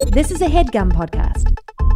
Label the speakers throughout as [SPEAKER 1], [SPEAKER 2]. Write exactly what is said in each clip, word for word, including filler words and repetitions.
[SPEAKER 1] This is a HeadGum podcast.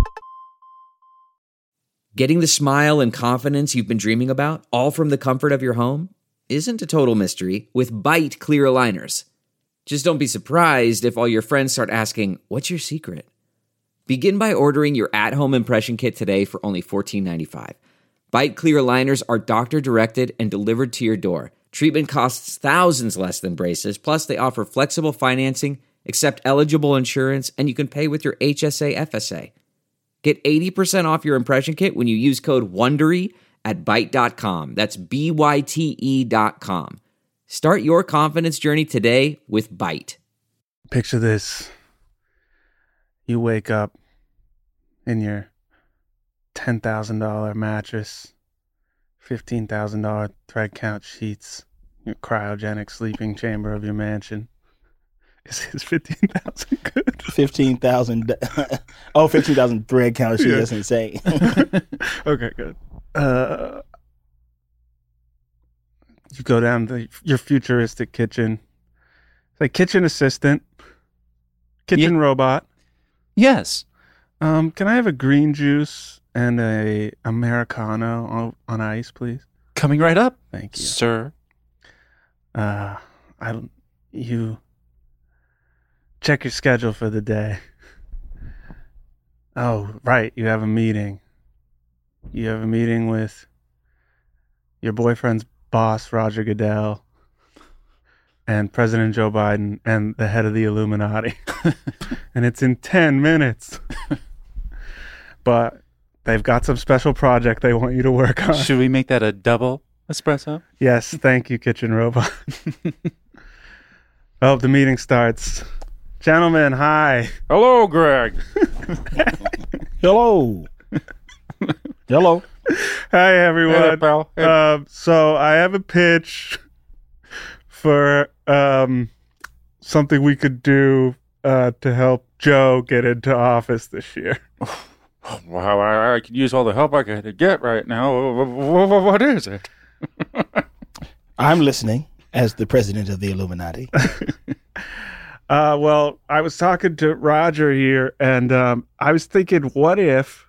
[SPEAKER 2] Getting the smile and confidence you've been dreaming about, all from the comfort of your home, isn't a total mystery with Byte clear aligners. Just don't be surprised if all your friends start asking, "What's your secret?" Begin by ordering your at-home impression kit today for only fourteen ninety-five. Byte clear aligners are doctor-directed and delivered to your door. Treatment costs thousands less than braces, plus they offer flexible financing, accept eligible insurance, and you can pay with your H S A F S A. Get eighty percent off your impression kit when you use code WONDERY at byte dot com. That's B Y T E dot com. Start your confidence journey today with Byte.
[SPEAKER 3] Picture this. You wake up in your ten thousand dollars mattress, fifteen thousand dollars thread count sheets, your cryogenic sleeping chamber of your mansion. Is his fifteen thousand good?
[SPEAKER 4] fifteen thousand. Oh, fifteen thousand thread count sheets. Yeah. That's insane.
[SPEAKER 3] Okay, good. Uh, you go down to your futuristic kitchen. It's like kitchen assistant, kitchen yeah. robot.
[SPEAKER 5] Yes.
[SPEAKER 3] Um, can I have a green juice and a Americano on, on ice, please?
[SPEAKER 5] Coming right up.
[SPEAKER 3] Thank you,
[SPEAKER 5] sir.
[SPEAKER 3] Uh, I you check your schedule for the day. Oh, right. You have a meeting. You have a meeting with your boyfriend's boss, Roger Goodell, and President Joe Biden, and the head of the Illuminati. And it's in ten minutes. But they've got some special project they want you to work on.
[SPEAKER 5] Should we make that a double espresso?
[SPEAKER 3] Yes, thank you, kitchen robot. Oh, the meeting starts. Gentlemen, hi.
[SPEAKER 5] Hello, Greg.
[SPEAKER 4] Hello. Hello.
[SPEAKER 3] Hi, everyone.
[SPEAKER 5] Hey, pal. Hey.
[SPEAKER 3] Uh, so I have a pitch for um, something we could do uh, to help Joe get into office this year.
[SPEAKER 5] Wow, I, I could use all the help I could get right now. What is it?
[SPEAKER 4] I'm listening as the president of the Illuminati.
[SPEAKER 3] uh, well, I was talking to Roger here, and um, I was thinking, what if,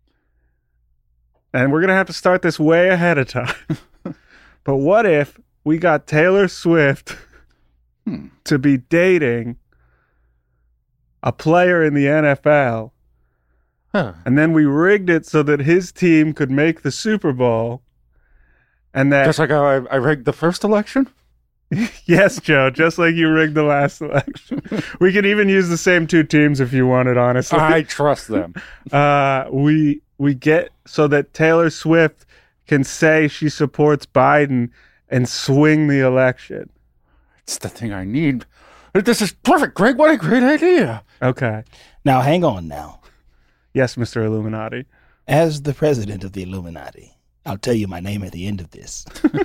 [SPEAKER 3] and we're going to have to start this way ahead of time, but what if we got Taylor Swift hmm. to be dating a player in the N F L, huh. and then we rigged it so that his team could make the Super Bowl, and that
[SPEAKER 5] just like how I, I rigged the first election?
[SPEAKER 3] Yes, Joe, just like you rigged the last election. We could even use the same two teams if you wanted, honestly.
[SPEAKER 5] I trust them.
[SPEAKER 3] Uh, we we get so that Taylor Swift can say she supports Biden and swing the election.
[SPEAKER 5] It's the thing I need. This is perfect, Greg. What a great idea.
[SPEAKER 3] Okay.
[SPEAKER 4] Now, hang on now.
[SPEAKER 3] Yes, Mister Illuminati.
[SPEAKER 4] As the president of the Illuminati, I'll tell you my name at the end of this.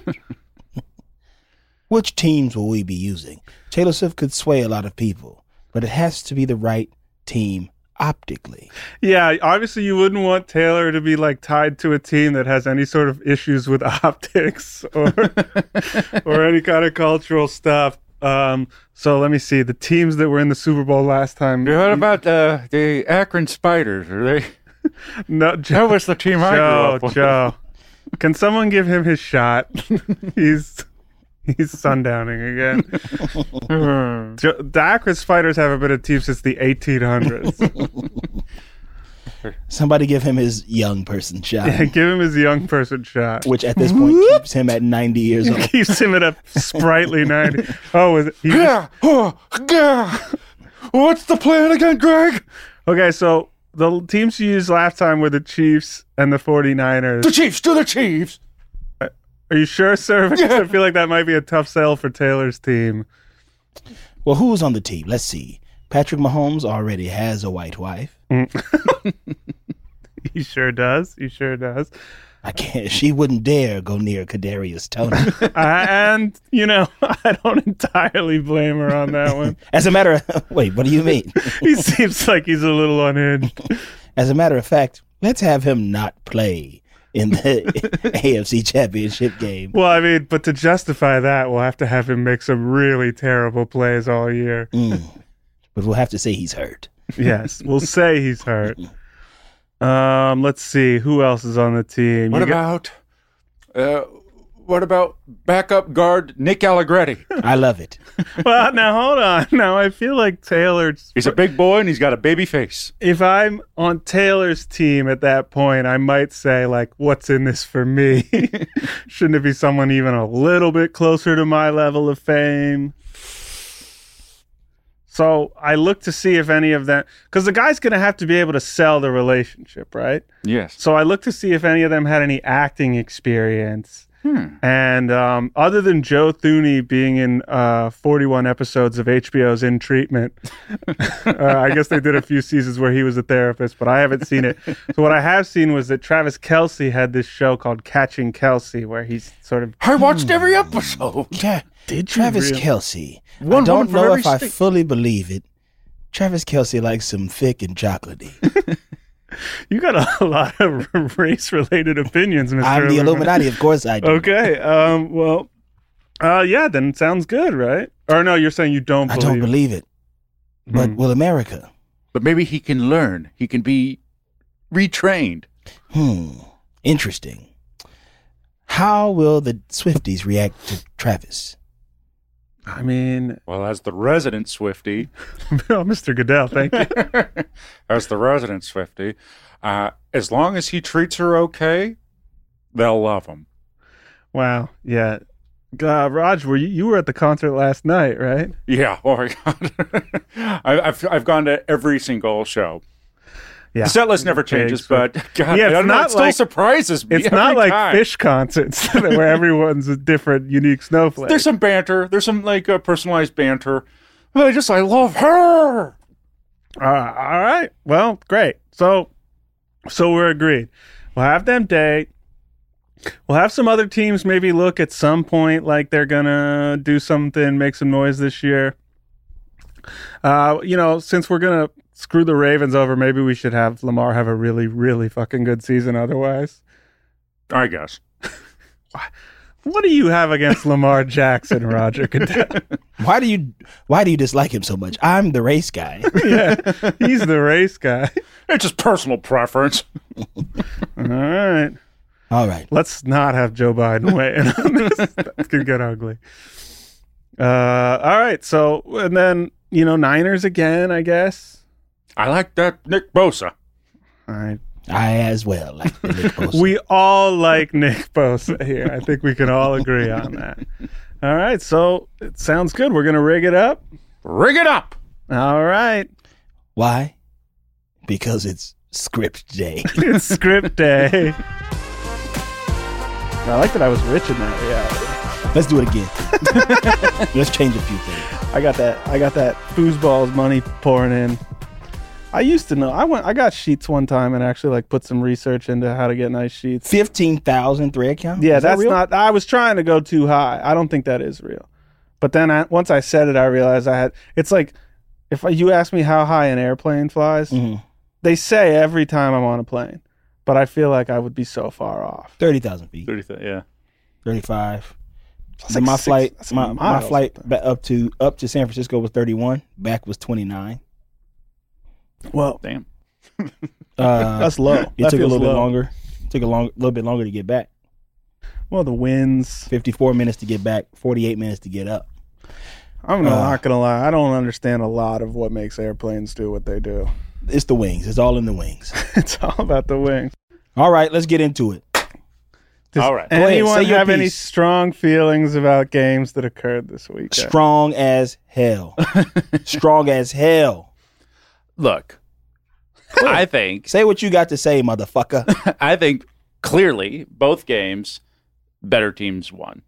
[SPEAKER 4] Which teams will we be using? Taylor Swift could sway a lot of people, but it has to be the right team optically.
[SPEAKER 3] Yeah, obviously you wouldn't want Taylor to be like tied to a team that has any sort of issues with optics or or any kind of cultural stuff. Um, so let me see. The teams that were in the Super Bowl last time.
[SPEAKER 5] What about uh, the Akron Spiders? Are they?
[SPEAKER 3] No, Joe,
[SPEAKER 5] that was the team
[SPEAKER 3] Joe,
[SPEAKER 5] I grew up with.
[SPEAKER 3] Joe, can someone give him his shot? He's he's sundowning again. Joe, the Akron Spiders haven't been a team since the eighteen hundreds.
[SPEAKER 4] Somebody give him his young person shot.
[SPEAKER 3] Yeah, give him his young person shot.
[SPEAKER 4] Which at this point keeps him at ninety years old.
[SPEAKER 3] Keeps him at a sprightly ninety. Oh, is it? He
[SPEAKER 5] yeah. Oh, yeah. What's the plan again, Greg?
[SPEAKER 3] Okay, so the teams you used last time were the Chiefs and the forty-niners.
[SPEAKER 5] The Chiefs, do the Chiefs.
[SPEAKER 3] Uh, are you sure, sir? Because
[SPEAKER 5] yeah.
[SPEAKER 3] I feel like that might be a tough sell for Taylor's team.
[SPEAKER 4] Well, who's on the team? Let's see. Patrick Mahomes already has a white wife.
[SPEAKER 3] He sure does. He sure does.
[SPEAKER 4] I can't. She wouldn't dare go near Kadarius Toney.
[SPEAKER 3] uh, and, you know, I don't entirely blame her on that one.
[SPEAKER 4] As a matter of... Wait, what do you mean?
[SPEAKER 3] He seems like he's a little unhinged.
[SPEAKER 4] As a matter of fact, let's have him not play in the A F C Championship game.
[SPEAKER 3] Well, I mean, but to justify that, we'll have to have him make some really terrible plays all year.
[SPEAKER 4] Mm. But we'll have to say he's hurt.
[SPEAKER 3] Yes, we'll say he's hurt. Um, let's see who else is on the team.
[SPEAKER 5] What
[SPEAKER 3] You got-
[SPEAKER 5] about, uh, what about backup guard Nick Allegretti?
[SPEAKER 4] I love it.
[SPEAKER 3] well, now hold on. Now I feel like Taylor's.
[SPEAKER 5] He's a big boy and he's got a baby face.
[SPEAKER 3] If I'm on Taylor's team at that point, I might say like, "What's in this for me?" Shouldn't it be someone even a little bit closer to my level of fame? So I look to see if any of them, because the guy's going to have to be able to sell the relationship, right?
[SPEAKER 5] Yes.
[SPEAKER 3] So I look to see if any of them had any acting experience.
[SPEAKER 5] Hmm.
[SPEAKER 3] And um, other than Joe Thuney being in uh, forty-one episodes of H B O's In Treatment, uh, I guess they did a few seasons where he was a therapist, but I haven't seen it. So what I have seen was that Travis Kelce had this show called Catching Kelce, where he's sort of...
[SPEAKER 5] I watched every episode.
[SPEAKER 4] Yeah.
[SPEAKER 3] Did you
[SPEAKER 4] Travis
[SPEAKER 3] really?
[SPEAKER 4] Kelce.
[SPEAKER 5] One
[SPEAKER 4] I don't
[SPEAKER 5] woman for
[SPEAKER 4] know
[SPEAKER 5] every
[SPEAKER 4] if I
[SPEAKER 5] state.
[SPEAKER 4] fully believe it. Travis Kelce likes some thick and chocolatey.
[SPEAKER 3] You got a lot of race-related opinions, Mister
[SPEAKER 4] I'm the
[SPEAKER 3] Illuminati.
[SPEAKER 4] Illuminati, of course I do.
[SPEAKER 3] Okay. Um, well, uh, yeah, then it sounds good, right? Or no, you're saying you don't
[SPEAKER 4] I
[SPEAKER 3] believe
[SPEAKER 4] don't believe it. But
[SPEAKER 3] Hmm.
[SPEAKER 4] will America?
[SPEAKER 5] But maybe he can learn. He can be retrained.
[SPEAKER 4] Hmm. Interesting. How will the Swifties react to Travis?
[SPEAKER 3] I mean,
[SPEAKER 5] Well, as the resident Swiftie,
[SPEAKER 3] oh, Mister Goodell, thank you.
[SPEAKER 5] as the resident Swiftie, uh, as long as he treats her okay, they'll love him.
[SPEAKER 3] Wow. Yeah. God, Raj, were you, you were at the concert last night, right?
[SPEAKER 5] Yeah. Oh my God. I, I've I've gone to every single show.
[SPEAKER 3] Yeah.
[SPEAKER 5] The set list never changes,
[SPEAKER 3] Pigs,
[SPEAKER 5] but God,
[SPEAKER 3] Yeah,
[SPEAKER 5] I
[SPEAKER 3] it's
[SPEAKER 5] don't know,
[SPEAKER 3] not
[SPEAKER 5] it still
[SPEAKER 3] like-
[SPEAKER 5] surprises me.
[SPEAKER 3] It's
[SPEAKER 5] every
[SPEAKER 3] not like
[SPEAKER 5] time.
[SPEAKER 3] fish concerts where everyone's a different, unique snowflake.
[SPEAKER 5] There's some banter. There's some like uh, personalized banter. But I just I love her.
[SPEAKER 3] Uh, all right. Well, great. So, so we're agreed. We'll have them date. We'll have some other teams maybe look at some point like they're gonna do something, make some noise this year. Uh, you know, since we're gonna screw the Ravens over, maybe we should have Lamar have a really, really fucking good season. Otherwise,
[SPEAKER 5] I guess.
[SPEAKER 3] what do you have against Lamar Jackson, Roger Goodell?
[SPEAKER 4] Why do you why do you dislike him so much? I'm the race guy.
[SPEAKER 3] Yeah, he's the race guy.
[SPEAKER 5] It's just personal preference.
[SPEAKER 3] All right.
[SPEAKER 4] All right.
[SPEAKER 3] Let's not have Joe Biden weigh in on this. That could get ugly. Uh, all right. So, and then, you know, Niners again, I guess.
[SPEAKER 5] I like that Nick Bosa.
[SPEAKER 3] All right.
[SPEAKER 4] I as well like the Nick Bosa.
[SPEAKER 3] We all like Nick Bosa here. I think we can all agree on that. All right. So it sounds good. We're going to rig it up.
[SPEAKER 5] Rig it up.
[SPEAKER 3] All right.
[SPEAKER 4] Why? Because it's script day.
[SPEAKER 3] It's script day. I like that I was rich in that reality.
[SPEAKER 4] Let's do it again. Let's change a few things.
[SPEAKER 3] I got that. I got that foosball's money pouring in. I used to know. I went. I got sheets one time and actually like put some research into how to get nice sheets.
[SPEAKER 4] Fifteen thousand thread count.
[SPEAKER 3] Yeah,
[SPEAKER 4] Is that
[SPEAKER 3] that's
[SPEAKER 4] real?
[SPEAKER 3] not. I was trying to go too high. I don't think that is real. But then I, once I said it, I realized I had. It's like if you ask me how high an airplane flies,
[SPEAKER 4] Mhm.
[SPEAKER 3] they say every time I'm on a plane, but I feel like I would be so far off.
[SPEAKER 4] thirty thousand feet.
[SPEAKER 5] thirty th- yeah.
[SPEAKER 4] Thirty-five.
[SPEAKER 3] That's
[SPEAKER 4] So
[SPEAKER 3] like
[SPEAKER 4] my
[SPEAKER 3] six-
[SPEAKER 4] flight,
[SPEAKER 3] that's
[SPEAKER 4] my, my
[SPEAKER 3] miles.
[SPEAKER 4] flight ba- up to up to San Francisco was thirty-one. Back was twenty-nine.
[SPEAKER 3] Well,
[SPEAKER 5] Damn.
[SPEAKER 4] Uh,
[SPEAKER 3] that's low.
[SPEAKER 4] It
[SPEAKER 3] That
[SPEAKER 4] took a
[SPEAKER 3] feels
[SPEAKER 4] little bit
[SPEAKER 3] low.
[SPEAKER 4] longer. Took a long, little bit longer to get back.
[SPEAKER 3] Well, the winds.
[SPEAKER 4] Fifty-four minutes to get back. Forty-eight minutes to get up.
[SPEAKER 3] I'm not,
[SPEAKER 4] Uh,
[SPEAKER 3] not gonna lie. I don't understand a lot of what makes airplanes do what they do.
[SPEAKER 4] It's the wings. It's all in the wings.
[SPEAKER 3] It's all about the wings.
[SPEAKER 4] All right, let's get into it.
[SPEAKER 3] Does
[SPEAKER 5] All right.
[SPEAKER 4] Go ahead,
[SPEAKER 3] anyone
[SPEAKER 4] say your
[SPEAKER 3] have any
[SPEAKER 4] piece.
[SPEAKER 3] strong feelings about games that occurred this week?
[SPEAKER 4] Strong as hell. Strong as hell.
[SPEAKER 5] Look, I think
[SPEAKER 4] Say what you got to say, motherfucker.
[SPEAKER 5] I think clearly both games, better teams won.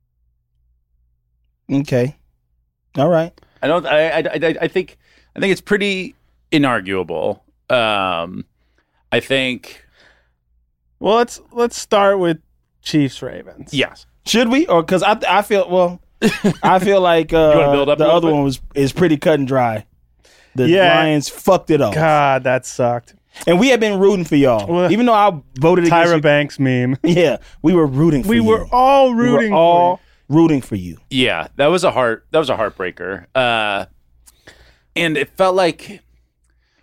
[SPEAKER 4] Okay. All right.
[SPEAKER 5] I don't. I. I. I, I think. I think it's pretty inarguable. Um, I think.
[SPEAKER 3] Well, let's let's start with Chiefs Ravens.
[SPEAKER 5] Yes.
[SPEAKER 4] Should we? Or because I I feel well, I feel like uh,
[SPEAKER 5] wanna build up a
[SPEAKER 4] the
[SPEAKER 5] little
[SPEAKER 4] other
[SPEAKER 5] bit?
[SPEAKER 4] one was is pretty cut and dry. The
[SPEAKER 3] Yeah.
[SPEAKER 4] Lions fucked it up,
[SPEAKER 3] God, that sucked.
[SPEAKER 4] and we have been rooting for y'all.
[SPEAKER 3] Well,
[SPEAKER 4] Even though I voted against
[SPEAKER 3] Tyra
[SPEAKER 4] you,
[SPEAKER 3] Banks meme.
[SPEAKER 4] yeah, we were rooting for
[SPEAKER 3] We
[SPEAKER 4] you.
[SPEAKER 3] were all
[SPEAKER 4] We
[SPEAKER 3] rooting
[SPEAKER 4] were all
[SPEAKER 3] for
[SPEAKER 4] rooting for you.
[SPEAKER 5] Yeah, that was a heart. That was a heartbreaker. Uh, and it felt like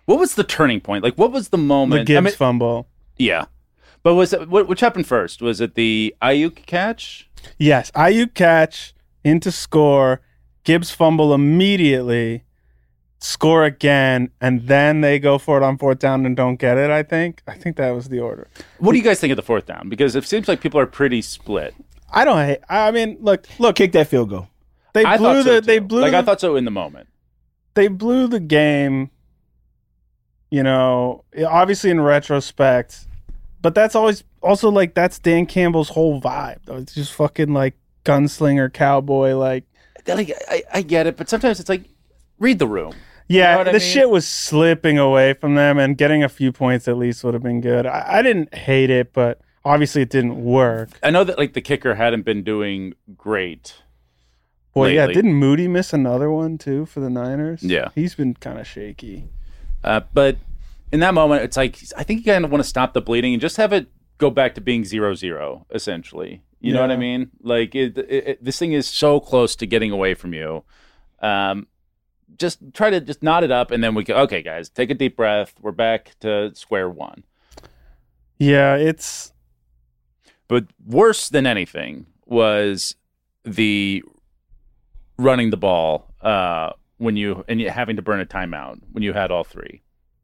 [SPEAKER 5] What was the turning point? Like, what was the moment?
[SPEAKER 3] The Gibbs
[SPEAKER 5] I mean,
[SPEAKER 3] fumble.
[SPEAKER 5] Yeah. But was it, what, which happened first? Was it the Ayuk catch?
[SPEAKER 3] Yes, Ayuk catch into score, Gibbs fumble immediately, score again, and then they go for it on fourth down and don't get it, I think. I think that was the order.
[SPEAKER 5] What do you guys think of the fourth down? Because it seems like people are pretty split.
[SPEAKER 3] I don't hate I mean, look, look,
[SPEAKER 4] Kick that field goal.
[SPEAKER 3] they
[SPEAKER 5] I
[SPEAKER 3] blew
[SPEAKER 5] thought so
[SPEAKER 3] the
[SPEAKER 5] too.
[SPEAKER 3] they blew
[SPEAKER 5] like
[SPEAKER 3] the,
[SPEAKER 5] I thought so in the moment.
[SPEAKER 3] they blew the game, you know, obviously in retrospect. But that's always also like that's Dan Campbell's whole vibe. It's just fucking like gunslinger cowboy like
[SPEAKER 5] Like I, I get it, but sometimes it's like read the room.
[SPEAKER 3] yeah,
[SPEAKER 5] You know what
[SPEAKER 3] the
[SPEAKER 5] I mean?
[SPEAKER 3] shit was slipping away from them, and getting a few points at least would have been good. I, I didn't hate it, but obviously it didn't work.
[SPEAKER 5] I know that like the kicker hadn't been doing great.
[SPEAKER 3] Boy, yeah,
[SPEAKER 5] lately.
[SPEAKER 3] didn't Moody miss another one too for the Niners?
[SPEAKER 5] Yeah.
[SPEAKER 3] He's been kind of shaky.
[SPEAKER 5] Uh, but in that moment, it's like I think you kind of want to stop the bleeding and just have it go back to being zero zero, essentially. You know
[SPEAKER 3] Yeah.
[SPEAKER 5] what I mean? Like it, it, it, this thing is so close to getting away from you. Um, just try to just knot it up, and then we go. Okay, guys, take a deep breath. We're back to square one.
[SPEAKER 3] Yeah, it's
[SPEAKER 5] But worse than anything was the running the ball uh, when you and you having to burn a timeout when you had all three.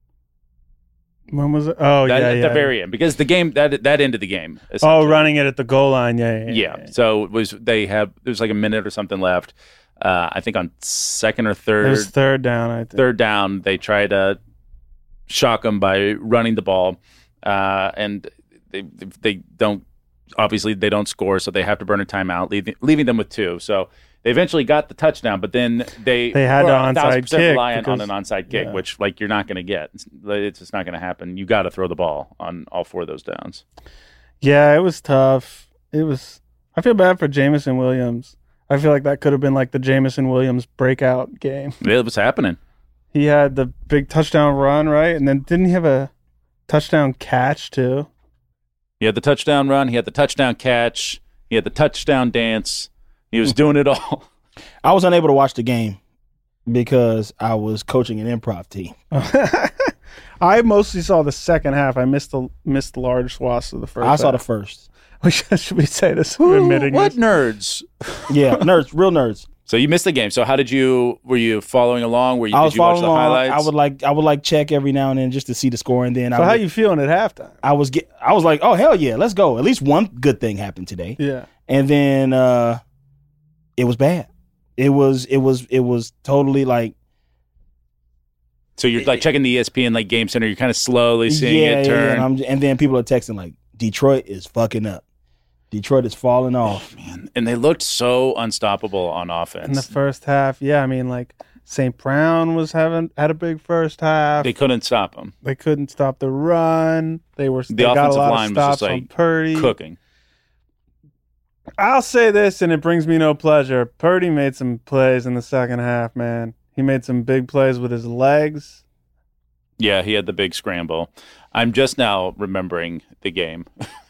[SPEAKER 3] when was it? Oh
[SPEAKER 5] That,
[SPEAKER 3] yeah,
[SPEAKER 5] at
[SPEAKER 3] yeah.
[SPEAKER 5] the very end, because the game that that ended the game.
[SPEAKER 3] Oh,
[SPEAKER 5] essentially.
[SPEAKER 3] running it at the goal line. Yeah, yeah.
[SPEAKER 5] Yeah.
[SPEAKER 3] yeah.
[SPEAKER 5] So it was they have there's like a minute or something left. Uh, I think on second or
[SPEAKER 3] It
[SPEAKER 5] third
[SPEAKER 3] was third down. I think.
[SPEAKER 5] third down, they try to shock them by running the ball, uh, and they they don't obviously they don't score, so they have to burn a timeout, leaving leaving them with two. So they eventually got the touchdown, but then they
[SPEAKER 3] They had
[SPEAKER 5] were
[SPEAKER 3] the
[SPEAKER 5] a thousand
[SPEAKER 3] onside
[SPEAKER 5] percent
[SPEAKER 3] kick
[SPEAKER 5] reliant on
[SPEAKER 3] because-
[SPEAKER 5] an onside kick,
[SPEAKER 3] yeah.
[SPEAKER 5] which like you're not going to get. It's, it's just not going to happen. You got to throw the ball on all four of those downs.
[SPEAKER 3] Yeah, it was tough. It was. I feel bad for Jameson Williams. I feel like that could have been like the Jameson Williams breakout game.
[SPEAKER 5] It was happening.
[SPEAKER 3] He had the big touchdown run, right? And then didn't he have a touchdown catch too?
[SPEAKER 5] He had the touchdown run. He had the touchdown catch. He had the touchdown dance. He was doing it all.
[SPEAKER 4] I was unable to watch the game because I was coaching an improv team.
[SPEAKER 3] I mostly saw the second half. I missed the missed large swaths of the first.
[SPEAKER 4] I saw the
[SPEAKER 3] half.
[SPEAKER 4] first.
[SPEAKER 3] We should, should we say this?
[SPEAKER 5] Ooh,
[SPEAKER 3] admitting
[SPEAKER 5] what
[SPEAKER 3] this?
[SPEAKER 5] nerds?
[SPEAKER 4] Yeah, nerds, real nerds.
[SPEAKER 5] So you missed the game. So how did you? Were you following along? Were you?
[SPEAKER 4] I
[SPEAKER 5] Did
[SPEAKER 4] was
[SPEAKER 5] you watch
[SPEAKER 4] following
[SPEAKER 5] the
[SPEAKER 4] along.
[SPEAKER 5] highlights?
[SPEAKER 4] I would like, I would like check every now and then just to see the score, and then
[SPEAKER 3] So
[SPEAKER 4] I
[SPEAKER 3] how
[SPEAKER 4] would,
[SPEAKER 3] you feeling at halftime?
[SPEAKER 4] I was get, I was like, oh hell yeah, let's go. At least one good thing happened today.
[SPEAKER 3] Yeah.
[SPEAKER 4] And then uh, it was bad. It was, it was, it was totally like.
[SPEAKER 5] So you're like checking the E S P N like Game Center. You're kind of slowly seeing
[SPEAKER 4] yeah,
[SPEAKER 5] it
[SPEAKER 4] yeah,
[SPEAKER 5] turn.
[SPEAKER 4] and, I'm, and then people are texting like, Detroit is fucking up. Detroit is falling off.
[SPEAKER 5] Man, and they looked so unstoppable on offense.
[SPEAKER 3] In the first half, yeah. I mean, like Saint Brown was having had a big first half.
[SPEAKER 5] they couldn't stop them.
[SPEAKER 3] They couldn't stop the run. They were
[SPEAKER 5] The
[SPEAKER 3] they got a
[SPEAKER 5] offensive
[SPEAKER 3] lot
[SPEAKER 5] line
[SPEAKER 3] of
[SPEAKER 5] was
[SPEAKER 3] stops
[SPEAKER 5] just,
[SPEAKER 3] on
[SPEAKER 5] like,
[SPEAKER 3] Purdy.
[SPEAKER 5] Cooking.
[SPEAKER 3] I'll say this, and it brings me no pleasure. Purdy made some plays in the second half, man. He made some big plays with his legs.
[SPEAKER 5] Yeah, he had the big scramble. I'm just now remembering the game.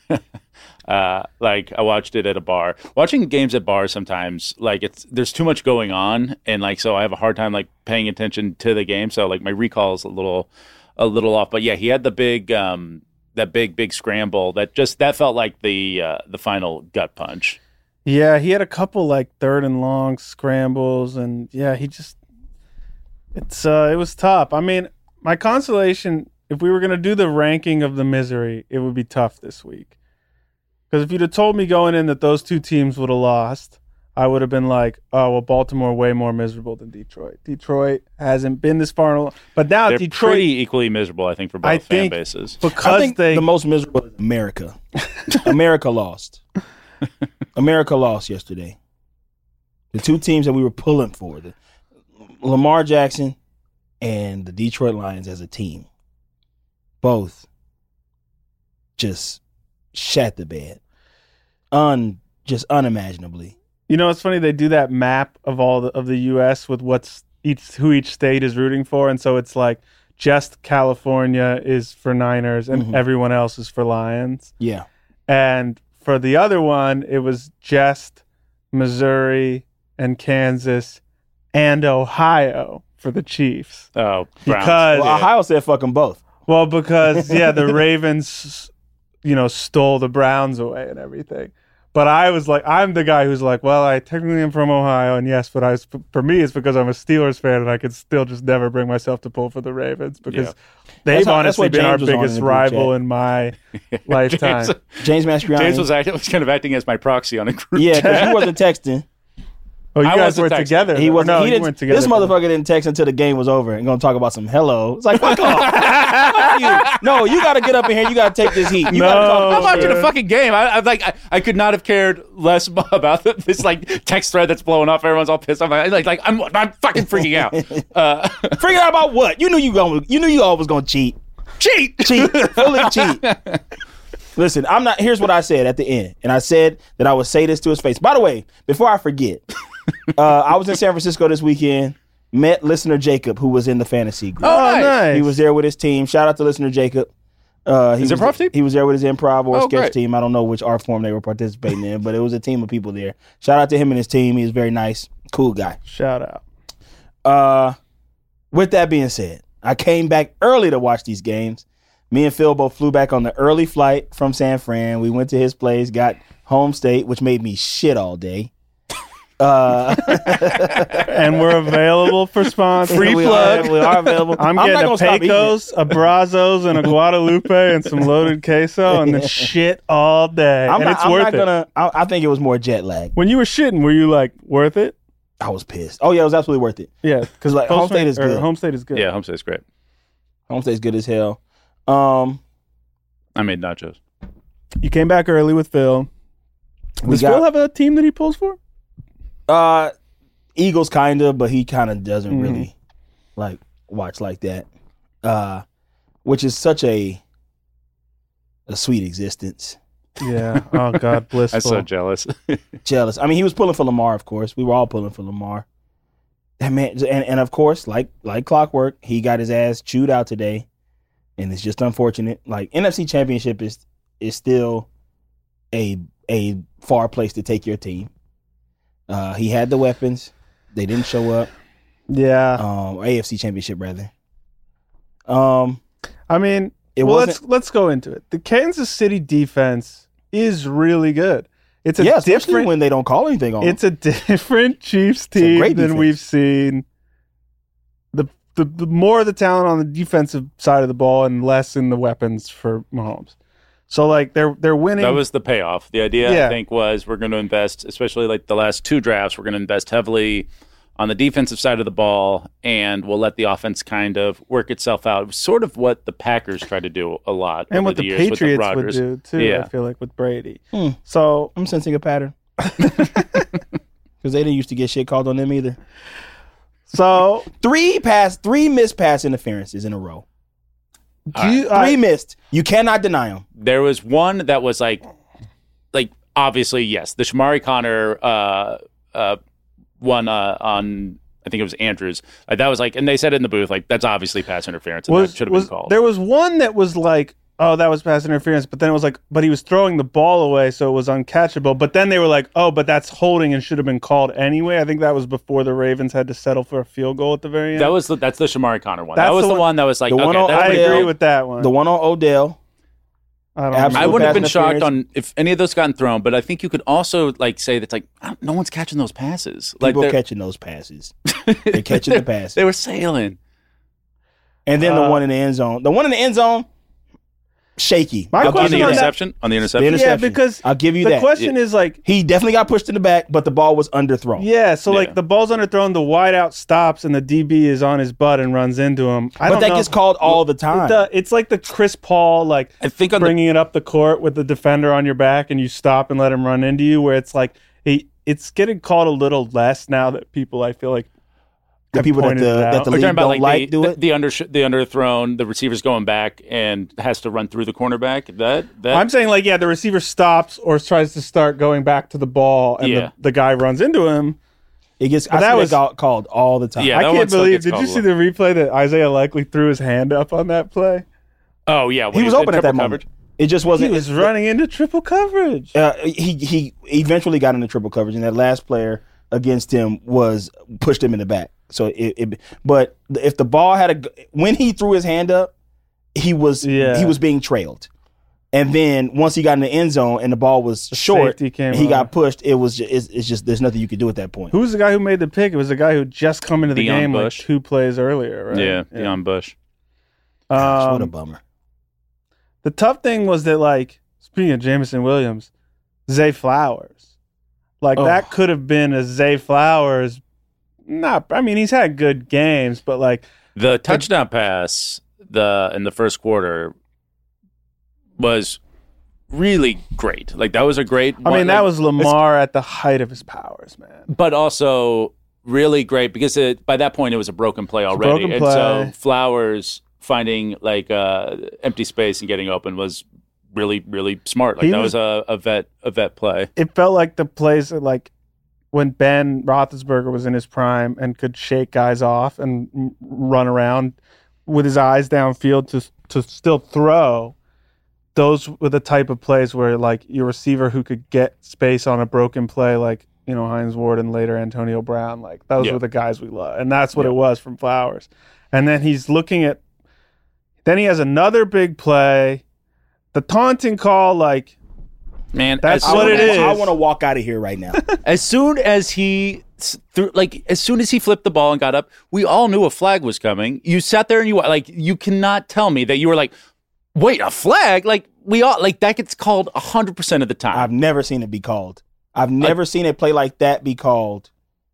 [SPEAKER 5] uh, like I watched it at a bar. Watching games at bars sometimes, like it's there's too much going on, and like so I have a hard time like paying attention to the game. So like my recall is a little, a little off. But yeah, he had the big, um, that big big scramble. That just that felt like the uh, the final gut punch.
[SPEAKER 3] Yeah, he had a couple like third and long scrambles, and yeah, he just it's uh it was tough. I mean, my consolation, if we were gonna do the ranking of the misery, it would be tough this week. Because if you'd have told me going in that those two teams would have lost, I would have been like, oh well, Baltimore way more miserable than Detroit. Detroit hasn't been this far, in a, but now
[SPEAKER 5] They're
[SPEAKER 3] Detroit
[SPEAKER 5] pretty equally miserable, I think, for both
[SPEAKER 3] I
[SPEAKER 5] fan
[SPEAKER 3] think-
[SPEAKER 5] bases.
[SPEAKER 3] because
[SPEAKER 4] I think
[SPEAKER 3] they
[SPEAKER 4] the most miserable is America. America lost. America lost yesterday. The two teams that we were pulling for, the Lamar Jackson and the Detroit Lions as a team, both just shat the bed. Un, just unimaginably.
[SPEAKER 3] You know, it's funny they do that map of all the, of the U S with what's each who each state is rooting for, and so it's like just California is for Niners and
[SPEAKER 4] Mhm.
[SPEAKER 3] everyone else is for Lions.
[SPEAKER 4] Yeah.
[SPEAKER 3] And for the other one, it was just Missouri and Kansas and Ohio for the Chiefs.
[SPEAKER 5] Oh, Browns.
[SPEAKER 3] Because
[SPEAKER 4] Well, Ohio said fuck them both.
[SPEAKER 3] well, because yeah, the Ravens, you know, stole the Browns away and everything. But I was like, I'm the guy who's like, well, I technically am from Ohio, and yes, but I was, for me, it's because I'm a Steelers fan, and I could still just never bring myself to pull for the Ravens because
[SPEAKER 5] Yeah.
[SPEAKER 3] they've
[SPEAKER 4] That's how- that's
[SPEAKER 3] honestly
[SPEAKER 4] what
[SPEAKER 3] been our
[SPEAKER 4] James was on in
[SPEAKER 3] biggest
[SPEAKER 4] the group
[SPEAKER 3] rival
[SPEAKER 4] chat.
[SPEAKER 3] in my lifetime.
[SPEAKER 5] James,
[SPEAKER 4] James Mastriani.
[SPEAKER 5] James was, act, was kind of acting as my proxy on a group.
[SPEAKER 4] yeah, because you wasn't texting.
[SPEAKER 3] Oh, you
[SPEAKER 5] I
[SPEAKER 3] guys
[SPEAKER 5] wasn't
[SPEAKER 3] were
[SPEAKER 5] texting.
[SPEAKER 3] together.
[SPEAKER 4] He
[SPEAKER 3] though.
[SPEAKER 4] wasn't.
[SPEAKER 3] No,
[SPEAKER 4] he
[SPEAKER 3] you
[SPEAKER 4] didn't.
[SPEAKER 3] weren't together.
[SPEAKER 4] This motherfucker didn't text until the game was over and gonna talk about some hello. It's like fuck off. Fuck you. No, you got to get up in here. You got to take this heat. You
[SPEAKER 3] No.
[SPEAKER 4] got to talk.
[SPEAKER 5] I'm watching
[SPEAKER 3] man.
[SPEAKER 5] a fucking game. I, I'm like, I, I could not have cared less about this like text thread that's blowing up. Everyone's all pissed. I'm like, like, like I'm, I'm fucking freaking out. Uh,
[SPEAKER 4] Figure out about what you knew. You going. You knew you all was gonna cheat.
[SPEAKER 5] cheat.
[SPEAKER 4] Cheat. Fully cheat. Listen, I'm not. Here's what I said at the end, and I said that I would say this to his face. By the way, before I forget, uh, I was in San Francisco this weekend. Met listener Jacob, who was in the fantasy group.
[SPEAKER 5] Oh,
[SPEAKER 3] Oh,
[SPEAKER 5] nice.
[SPEAKER 3] nice.
[SPEAKER 4] He was there with his team. Shout out to listener Jacob. Uh, he
[SPEAKER 5] His
[SPEAKER 4] was,
[SPEAKER 5] improv team?
[SPEAKER 4] He was there with his improv or
[SPEAKER 5] Oh,
[SPEAKER 4] sketch
[SPEAKER 5] great.
[SPEAKER 4] team. I don't know which art form they were participating in, but it was a team of people there. Shout out to him and his team. He was very nice, cool guy.
[SPEAKER 3] Shout out.
[SPEAKER 4] Uh, with that being said, I came back early to watch these games. Me and Phil both flew back on the early flight from San Fran. We went to his place, got home state, which made me shit all day. Uh,
[SPEAKER 3] And we're available for sponsors. Free
[SPEAKER 4] we
[SPEAKER 3] plug.
[SPEAKER 4] Are, we are available.
[SPEAKER 3] I'm
[SPEAKER 4] not
[SPEAKER 3] getting
[SPEAKER 4] gonna
[SPEAKER 3] a
[SPEAKER 4] stop eating it.
[SPEAKER 3] Pecos, a Brazos, and a Guadalupe, and some loaded queso, and then shit all day.
[SPEAKER 4] I'm
[SPEAKER 3] and
[SPEAKER 4] not,
[SPEAKER 3] it's
[SPEAKER 4] I'm
[SPEAKER 3] worth
[SPEAKER 4] not
[SPEAKER 3] it.
[SPEAKER 4] gonna. I, I think it was more jet lag.
[SPEAKER 3] When you were shitting, were you like worth it?
[SPEAKER 4] I was pissed. Oh yeah, it was absolutely worth it.
[SPEAKER 3] Yeah,
[SPEAKER 4] Because like home state is good.
[SPEAKER 3] Home state is good.
[SPEAKER 5] Yeah, Homestead's great.
[SPEAKER 4] Home state's good as hell. Um,
[SPEAKER 5] I made nachos.
[SPEAKER 3] You came back early with Phil.
[SPEAKER 4] We
[SPEAKER 3] Does
[SPEAKER 4] got-
[SPEAKER 3] Phil have a team that he pulls for?
[SPEAKER 4] uh, Eagles kinda, but he kind of doesn't
[SPEAKER 3] Mhm.
[SPEAKER 4] really like watch like that. Uh, which is such a a sweet existence.
[SPEAKER 3] Yeah. Oh God, blissful.
[SPEAKER 5] I'm so jealous.
[SPEAKER 4] Jealous. I mean, he was pulling for Lamar, of course. We were all pulling for Lamar. That man, and, and of course, like like clockwork, he got his ass chewed out today, and it's just unfortunate. Like N F C Championship is is still a a far place to take your team. Uh, he had the weapons; they didn't show up.
[SPEAKER 3] Yeah.
[SPEAKER 4] Um, A F C Championship rather. Um,
[SPEAKER 3] I mean,
[SPEAKER 4] it
[SPEAKER 3] well,
[SPEAKER 4] wasn't.
[SPEAKER 3] let's let's go into it. The Kansas City defense is really good. It's a
[SPEAKER 4] Yeah, especially
[SPEAKER 3] different.
[SPEAKER 4] when they don't call anything on.
[SPEAKER 3] It's a different Chiefs
[SPEAKER 4] a
[SPEAKER 3] team
[SPEAKER 4] great
[SPEAKER 3] than
[SPEAKER 4] defense.
[SPEAKER 3] we've seen. The, the the more of the talent on the defensive side of the ball and less in the weapons for Mahomes. So like they're they're winning.
[SPEAKER 5] That was the payoff. The idea,
[SPEAKER 3] Yeah.
[SPEAKER 5] I think, was we're going to invest, especially like the last two drafts, we're going to invest heavily on the defensive side of the ball, and we'll let the offense kind of work itself out. It was sort of what the Packers tried to do a lot
[SPEAKER 3] and
[SPEAKER 5] over
[SPEAKER 3] what
[SPEAKER 5] the,
[SPEAKER 3] the
[SPEAKER 5] years
[SPEAKER 3] Patriots
[SPEAKER 5] with the
[SPEAKER 3] would
[SPEAKER 5] Rodgers.
[SPEAKER 3] do too.
[SPEAKER 5] Yeah.
[SPEAKER 3] I feel like with Brady.
[SPEAKER 4] Hmm.
[SPEAKER 3] So
[SPEAKER 4] I'm sensing a pattern because they didn't used to get shit called on them either.
[SPEAKER 3] so
[SPEAKER 4] Three pass, three missed pass interferences in a row.
[SPEAKER 3] do you,
[SPEAKER 4] Three
[SPEAKER 3] I-
[SPEAKER 4] missed. You cannot deny them.
[SPEAKER 5] There was one that was like, like obviously yes, the Shamari Connor uh, uh, one uh, on I think it was Andrews. Like, that was like, and they said it in the booth, like that's obviously pass interference, and
[SPEAKER 3] was,
[SPEAKER 5] that should have
[SPEAKER 3] was
[SPEAKER 5] been called.
[SPEAKER 3] there was one that was like, oh, that was pass interference, but then it was like, but he was throwing the ball away, so it was uncatchable. But then they were like, oh, but that's holding and should have been called anyway. I think that was before the Ravens had to settle for a field goal at the very end.
[SPEAKER 5] That was the, that's the Shamari Connor one.
[SPEAKER 3] That's
[SPEAKER 5] that was
[SPEAKER 3] the
[SPEAKER 5] the,
[SPEAKER 3] one-
[SPEAKER 5] one that was like,
[SPEAKER 4] the
[SPEAKER 5] okay,
[SPEAKER 4] one on-
[SPEAKER 5] that's
[SPEAKER 3] I
[SPEAKER 5] pretty
[SPEAKER 3] agree
[SPEAKER 5] good.
[SPEAKER 3] with that one.
[SPEAKER 4] The one on Odell.
[SPEAKER 3] I don't
[SPEAKER 4] Absolute
[SPEAKER 3] know.
[SPEAKER 5] I wouldn't have
[SPEAKER 4] pass
[SPEAKER 5] been shocked
[SPEAKER 4] interference.
[SPEAKER 5] on if any of those gotten thrown, but I think you could also like say that's like I don't- no one's catching those passes. Like
[SPEAKER 4] People
[SPEAKER 5] they're-
[SPEAKER 4] catching those passes. They're catching the passes.
[SPEAKER 5] They were sailing.
[SPEAKER 4] And then
[SPEAKER 3] Uh,
[SPEAKER 4] the one in the end zone. The one in the end zone, shaky.
[SPEAKER 3] My
[SPEAKER 4] I'll
[SPEAKER 5] On
[SPEAKER 3] question
[SPEAKER 5] the
[SPEAKER 4] give you
[SPEAKER 3] on
[SPEAKER 4] that.
[SPEAKER 3] that-
[SPEAKER 5] interception, on the
[SPEAKER 4] The
[SPEAKER 5] interception.
[SPEAKER 4] interception.
[SPEAKER 3] Yeah, because
[SPEAKER 4] I'll give you
[SPEAKER 3] the
[SPEAKER 4] that.
[SPEAKER 3] question is like,
[SPEAKER 4] He definitely got pushed in the back, but the ball was underthrown.
[SPEAKER 3] yeah, so
[SPEAKER 5] Yeah.
[SPEAKER 3] like the ball's underthrown, the wideout stops, and the D B is on his butt and runs into him. I
[SPEAKER 4] But
[SPEAKER 3] don't
[SPEAKER 4] that
[SPEAKER 3] know.
[SPEAKER 4] gets called all the
[SPEAKER 3] It
[SPEAKER 4] time.
[SPEAKER 3] does. It's like the Chris Paul, like
[SPEAKER 5] I think on the
[SPEAKER 3] bringing it up the court with the defender on your back, and you stop and let him run into you. Where it's like, he, it's getting called a little less now that people, I feel like,
[SPEAKER 4] the
[SPEAKER 3] have
[SPEAKER 4] people that
[SPEAKER 3] pointed
[SPEAKER 4] the,
[SPEAKER 3] it
[SPEAKER 4] that
[SPEAKER 3] out.
[SPEAKER 4] the
[SPEAKER 5] We're
[SPEAKER 4] league
[SPEAKER 5] talking
[SPEAKER 4] don't
[SPEAKER 5] about
[SPEAKER 4] like,
[SPEAKER 5] like,
[SPEAKER 4] do
[SPEAKER 5] the,
[SPEAKER 4] it.
[SPEAKER 5] the under the underthrown, the receiver's going back and has to run through the cornerback. That that
[SPEAKER 3] I'm saying like, yeah, the receiver stops or tries to start going back to the ball, and
[SPEAKER 5] Yeah.
[SPEAKER 3] the, the guy runs into him.
[SPEAKER 4] It gets
[SPEAKER 3] But
[SPEAKER 4] I
[SPEAKER 3] that
[SPEAKER 4] see
[SPEAKER 3] was-
[SPEAKER 4] that called, called all the time.
[SPEAKER 5] Yeah,
[SPEAKER 3] I
[SPEAKER 5] that
[SPEAKER 3] can't
[SPEAKER 5] one still
[SPEAKER 3] believe.
[SPEAKER 5] gets
[SPEAKER 3] Did you
[SPEAKER 5] called
[SPEAKER 3] see
[SPEAKER 5] a
[SPEAKER 3] the replay that Isaiah Likely threw his hand up on that play?
[SPEAKER 5] oh yeah, when
[SPEAKER 4] he was
[SPEAKER 5] in
[SPEAKER 4] open at that
[SPEAKER 5] triple
[SPEAKER 4] moment. It just wasn't.
[SPEAKER 3] He was running into triple coverage.
[SPEAKER 4] Uh, he he eventually got into triple coverage, and that last player against him was pushed him in the back. So it, it but if the ball had a when he threw his hand up, he was
[SPEAKER 3] Yeah.
[SPEAKER 4] he was being trailed. And then once he got in the end zone and the ball was short,
[SPEAKER 3] safety came
[SPEAKER 4] and he
[SPEAKER 3] on.
[SPEAKER 4] got pushed. It was just, it's, it's just there's nothing you could do at that point.
[SPEAKER 3] Who was the guy who made the pick? It was the guy who just come into the
[SPEAKER 5] Deion
[SPEAKER 3] game
[SPEAKER 5] Bush.
[SPEAKER 3] like two plays earlier, right?
[SPEAKER 5] Yeah, Deion Bush.
[SPEAKER 4] Gosh, what a
[SPEAKER 3] Um,
[SPEAKER 4] bummer.
[SPEAKER 3] the tough thing was that, like, speaking of Jameson Williams, Zay Flowers, like
[SPEAKER 4] Oh.
[SPEAKER 3] that could have been a Zay Flowers. Not, I mean, he's had good games, but like,
[SPEAKER 5] The touchdown pass the in the first quarter was really great. Like that was a great.
[SPEAKER 3] I
[SPEAKER 5] one.
[SPEAKER 3] mean, that
[SPEAKER 5] Like,
[SPEAKER 3] was Lamar at the height of his powers, man.
[SPEAKER 5] but also really great because it, by that point it was a broken play already,
[SPEAKER 3] broken
[SPEAKER 5] and
[SPEAKER 3] play.
[SPEAKER 5] so Flowers finding like uh, empty space and getting open was really really smart. Like
[SPEAKER 3] He
[SPEAKER 5] that
[SPEAKER 3] was-
[SPEAKER 5] was, a, a vet a vet play.
[SPEAKER 3] It felt like the plays that, like, when Ben Roethlisberger was in his prime and could shake guys off and m- run around with his eyes downfield to to still throw. Those were the type of plays where, like, your receiver who could get space on a broken play, like, you know, Hines Ward and later Antonio Brown, like, those
[SPEAKER 5] Yeah.
[SPEAKER 3] were the guys we love. And that's what
[SPEAKER 5] Yeah.
[SPEAKER 3] it was from Flowers. And then he's looking at, then he has another big play. The taunting call, like,
[SPEAKER 5] Man,
[SPEAKER 3] That's
[SPEAKER 5] as
[SPEAKER 4] I
[SPEAKER 3] what
[SPEAKER 5] soon
[SPEAKER 3] it
[SPEAKER 4] wanna,
[SPEAKER 5] as-
[SPEAKER 3] is.
[SPEAKER 4] I want to walk out of here right now.
[SPEAKER 5] As soon as he s- threw, like, as soon as he flipped the ball and got up, we all knew a flag was coming. You sat there and you like, you cannot tell me that you were like, wait, a flag? Like we all like that gets called a hundred percent of the time.
[SPEAKER 4] I've never seen it be called. I've never seen a play like that be called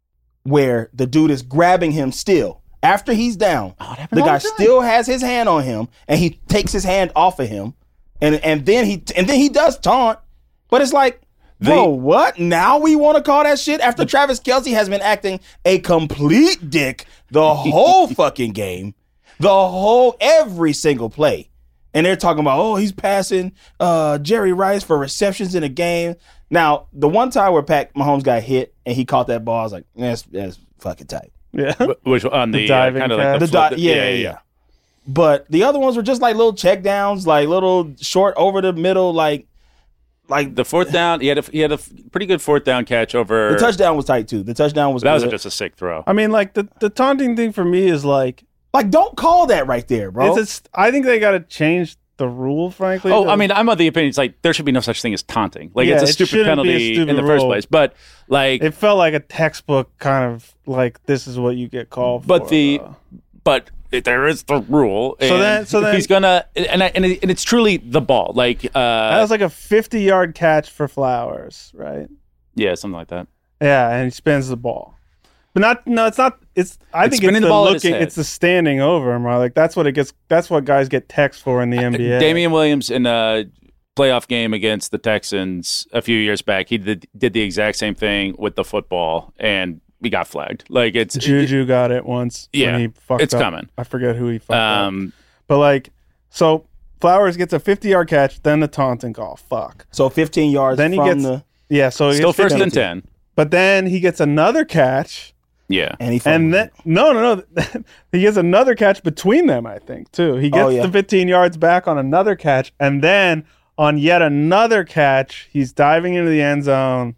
[SPEAKER 4] where the dude is grabbing him still after he's down.
[SPEAKER 5] Oh, it happens
[SPEAKER 4] the
[SPEAKER 5] all
[SPEAKER 4] guy
[SPEAKER 5] the time.
[SPEAKER 4] still has his hand on him and he takes his hand off of him and and then he and then he does taunt. But it's like, bro, what? Now we want to call that shit after Travis Kelce has been acting a complete dick the whole fucking game, the whole every single play. And they're talking about, oh, he's passing uh, Jerry Rice for receptions in a game. Now, the one time where Pat Mahomes got hit and he caught that ball, I was like, that's that's fucking tight.
[SPEAKER 3] yeah.
[SPEAKER 5] Which on the,
[SPEAKER 3] The diving
[SPEAKER 5] uh, kind of like
[SPEAKER 3] catch.
[SPEAKER 5] the,
[SPEAKER 4] The
[SPEAKER 5] flip-
[SPEAKER 4] di- yeah, yeah, yeah. But the other ones were just like little check downs, like little short over the middle, like like
[SPEAKER 5] The fourth down, he had a he had a f- pretty good fourth down catch over.
[SPEAKER 4] the touchdown was tight too. The touchdown was
[SPEAKER 5] That was
[SPEAKER 4] good.
[SPEAKER 5] just a sick throw.
[SPEAKER 3] I mean, like, the, the taunting thing for me is like,
[SPEAKER 4] Like, don't call that right there, bro.
[SPEAKER 3] it's a, st- I think they got to change the rule, frankly.
[SPEAKER 5] Oh,
[SPEAKER 3] to-
[SPEAKER 5] I mean, I'm of the opinion it's like there should be no such thing as taunting. Like
[SPEAKER 3] Yeah,
[SPEAKER 5] it's a
[SPEAKER 3] it
[SPEAKER 5] stupid
[SPEAKER 3] shouldn't be a
[SPEAKER 5] penalty
[SPEAKER 3] stupid
[SPEAKER 5] in the first
[SPEAKER 3] rule.
[SPEAKER 5] place. But like,
[SPEAKER 3] it felt like a textbook kind of like, this is what you get called
[SPEAKER 5] but
[SPEAKER 3] for.
[SPEAKER 5] the
[SPEAKER 3] uh,
[SPEAKER 5] but it, there is the rule.
[SPEAKER 3] So
[SPEAKER 5] and
[SPEAKER 3] then- so
[SPEAKER 5] if
[SPEAKER 3] then-
[SPEAKER 5] he's gonna and I, and, it, and it's truly the ball. Like uh,
[SPEAKER 3] that was like a fifty-yard catch for Flowers, right?
[SPEAKER 5] yeah, something like that.
[SPEAKER 3] Yeah, and he spins the ball. But not, no, it's not, it's, I
[SPEAKER 5] It's
[SPEAKER 3] think it's
[SPEAKER 5] spinning
[SPEAKER 3] the,
[SPEAKER 5] the ball at his
[SPEAKER 3] looking,
[SPEAKER 5] head.
[SPEAKER 3] it's the standing over him, right? Like, that's what it gets, that's what guys get text for in the N B A.
[SPEAKER 5] Damian Williams in a playoff game against the Texans a few years back, he did, did the exact same thing with the football, and he got flagged. Like it's
[SPEAKER 3] Juju got it once.
[SPEAKER 5] Yeah,
[SPEAKER 3] when he fucked
[SPEAKER 5] it's
[SPEAKER 3] up.
[SPEAKER 5] coming.
[SPEAKER 3] I forget who he fucked up.
[SPEAKER 5] um,
[SPEAKER 3] But like, so Flowers gets a fifty-yard catch, then the taunting call. Fuck.
[SPEAKER 4] so fifteen yards
[SPEAKER 3] Then he
[SPEAKER 4] from
[SPEAKER 3] gets,
[SPEAKER 4] the
[SPEAKER 3] yeah. So he
[SPEAKER 5] still
[SPEAKER 3] gets
[SPEAKER 5] first
[SPEAKER 3] fifteen.
[SPEAKER 5] and ten.
[SPEAKER 3] But then he gets another catch,
[SPEAKER 5] Yeah,
[SPEAKER 4] and he
[SPEAKER 3] and then no, no, no. He gets another catch between them. I think too. He gets
[SPEAKER 4] Oh, yeah.
[SPEAKER 3] the fifteen yards back on another catch, and then on yet another catch, he's diving into the end zone.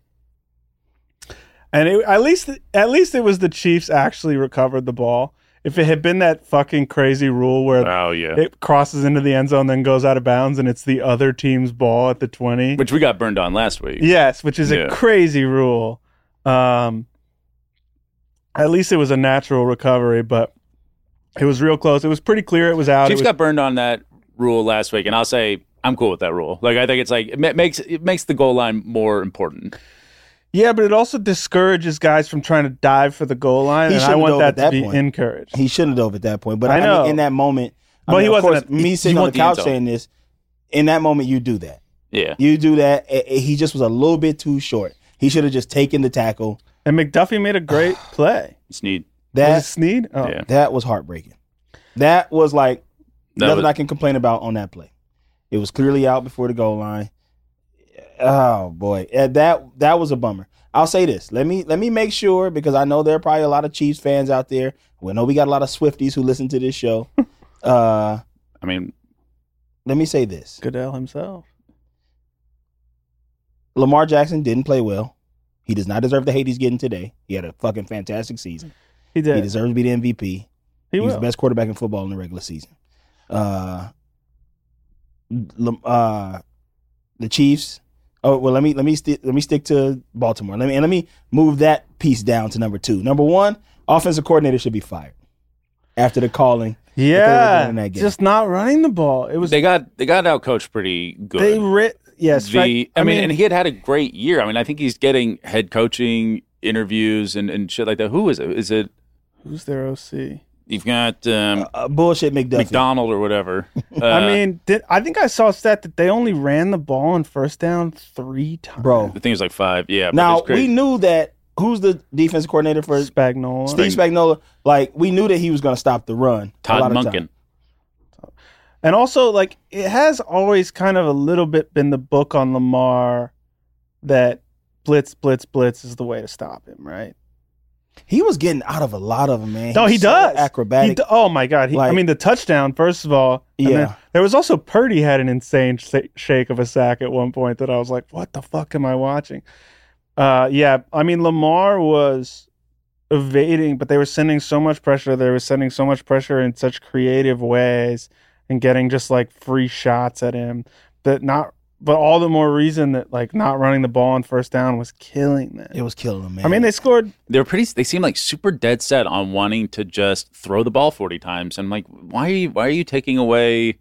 [SPEAKER 3] And it, at least, at least it was the Chiefs actually recovered the ball. If it had been that fucking crazy rule where
[SPEAKER 5] oh yeah,
[SPEAKER 3] it crosses into the end zone, then goes out of bounds, and it's the other team's ball at the twenty.
[SPEAKER 5] which we got burned on last week.
[SPEAKER 3] Yes, which is
[SPEAKER 5] Yeah.
[SPEAKER 3] a crazy rule. Um, at least it was a natural recovery, but it was real close. It was pretty clear it was out. It
[SPEAKER 5] Chiefs
[SPEAKER 3] was-
[SPEAKER 5] got burned on that rule last week, and I'll say I'm cool with that rule. Like I think it's like it ma- makes it makes the goal line more important.
[SPEAKER 3] yeah, but it also discourages guys from trying to dive for the goal line,
[SPEAKER 4] He
[SPEAKER 3] and I
[SPEAKER 4] should've
[SPEAKER 3] want
[SPEAKER 4] dove
[SPEAKER 3] that
[SPEAKER 4] at
[SPEAKER 3] to
[SPEAKER 4] that
[SPEAKER 3] be
[SPEAKER 4] point.
[SPEAKER 3] encouraged.
[SPEAKER 4] he shouldn't have dove at that point. But
[SPEAKER 3] I
[SPEAKER 4] I, mean,
[SPEAKER 3] know.
[SPEAKER 4] in that moment, I
[SPEAKER 3] Well,
[SPEAKER 4] mean,
[SPEAKER 3] he
[SPEAKER 4] of
[SPEAKER 3] wasn't
[SPEAKER 4] course,
[SPEAKER 3] at-
[SPEAKER 4] me
[SPEAKER 3] he-
[SPEAKER 4] sitting
[SPEAKER 5] you
[SPEAKER 4] on
[SPEAKER 5] want
[SPEAKER 4] the
[SPEAKER 5] the end
[SPEAKER 4] couch
[SPEAKER 5] zone.
[SPEAKER 4] saying this. In that moment, you do that.
[SPEAKER 5] Yeah,
[SPEAKER 4] You do that. Eh, eh, He just was a little bit too short. He should have just taken the tackle.
[SPEAKER 3] And McDuffie made a great play.
[SPEAKER 5] Snead.
[SPEAKER 4] That
[SPEAKER 3] Was it Snead? Oh.
[SPEAKER 5] Yeah.
[SPEAKER 4] that was heartbreaking. That was like
[SPEAKER 5] That
[SPEAKER 4] nothing
[SPEAKER 5] was-
[SPEAKER 4] I can complain about on that play. It was clearly out before the goal line. Oh boy, Eh, that that was a bummer. I'll say this. Let me let me make sure, because I know there are probably a lot of Chiefs fans out there. We know we got a lot of Swifties who listen to this show. uh,
[SPEAKER 5] I mean,
[SPEAKER 4] let me say this.
[SPEAKER 3] Goodell himself.
[SPEAKER 4] Lamar Jackson didn't play well. He does not deserve the hate he's getting today. He had a fucking fantastic season.
[SPEAKER 3] He did.
[SPEAKER 4] He deserves to be the M V P.
[SPEAKER 3] He,
[SPEAKER 4] he
[SPEAKER 3] will.
[SPEAKER 4] was the best quarterback in football in the regular season. Uh, uh, the Chiefs. Oh well, let me let me st- let me stick to Baltimore. Let me and let me move that piece down to number two. Number one, offensive coordinator should be fired after the calling.
[SPEAKER 3] Yeah,
[SPEAKER 4] in that game.
[SPEAKER 3] Just not running the ball. It was
[SPEAKER 5] They got they got out coached pretty good.
[SPEAKER 3] they ri- yes.
[SPEAKER 5] The,
[SPEAKER 3] right.
[SPEAKER 5] I, mean, and he had had a great year. I mean, I think he's getting head coaching interviews and, and shit like that. Who is it? Is it
[SPEAKER 3] who's their O C?
[SPEAKER 5] you've got um,
[SPEAKER 4] uh, bullshit McDuffie.
[SPEAKER 5] McDonald or whatever? Uh,
[SPEAKER 3] I mean, did, I think I saw a stat that they only ran the ball on first down three times.
[SPEAKER 4] Bro.
[SPEAKER 5] I think it was like five. Yeah. but
[SPEAKER 4] Now
[SPEAKER 5] it's crazy.
[SPEAKER 4] we knew that. Who's the defensive coordinator for
[SPEAKER 3] Spagnuolo.
[SPEAKER 4] Steve Spagnuolo? Like we knew that he was going to stop the run. a
[SPEAKER 5] Todd
[SPEAKER 4] lot of
[SPEAKER 5] Monken.
[SPEAKER 4] time.
[SPEAKER 3] And also, like, it has always kind of a little bit been the book on Lamar that blitz, blitz, blitz is the way to stop him, right?
[SPEAKER 4] He was getting out of a lot of them, man.
[SPEAKER 3] No, he
[SPEAKER 4] He's so
[SPEAKER 3] does.
[SPEAKER 4] acrobatic.
[SPEAKER 3] He d- oh, my God. He, I
[SPEAKER 4] Like-
[SPEAKER 3] mean, the touchdown, first of all. and
[SPEAKER 4] Yeah.
[SPEAKER 3] then there was also Purdy had an insane sh- shake of a sack at one point that I was like, what the fuck am I watching? Uh, yeah, I mean, Lamar was evading, but they were sending so much pressure. They were sending so much pressure in such creative ways and getting just like free shots at him that not, but all the more reason that like not running the ball on first down was killing them.
[SPEAKER 4] It was killing him, man.
[SPEAKER 3] I mean, they scored.
[SPEAKER 5] They were pretty. They seem like super dead set on wanting to just throw the ball forty times. And I'm like, why are you? Why are you taking away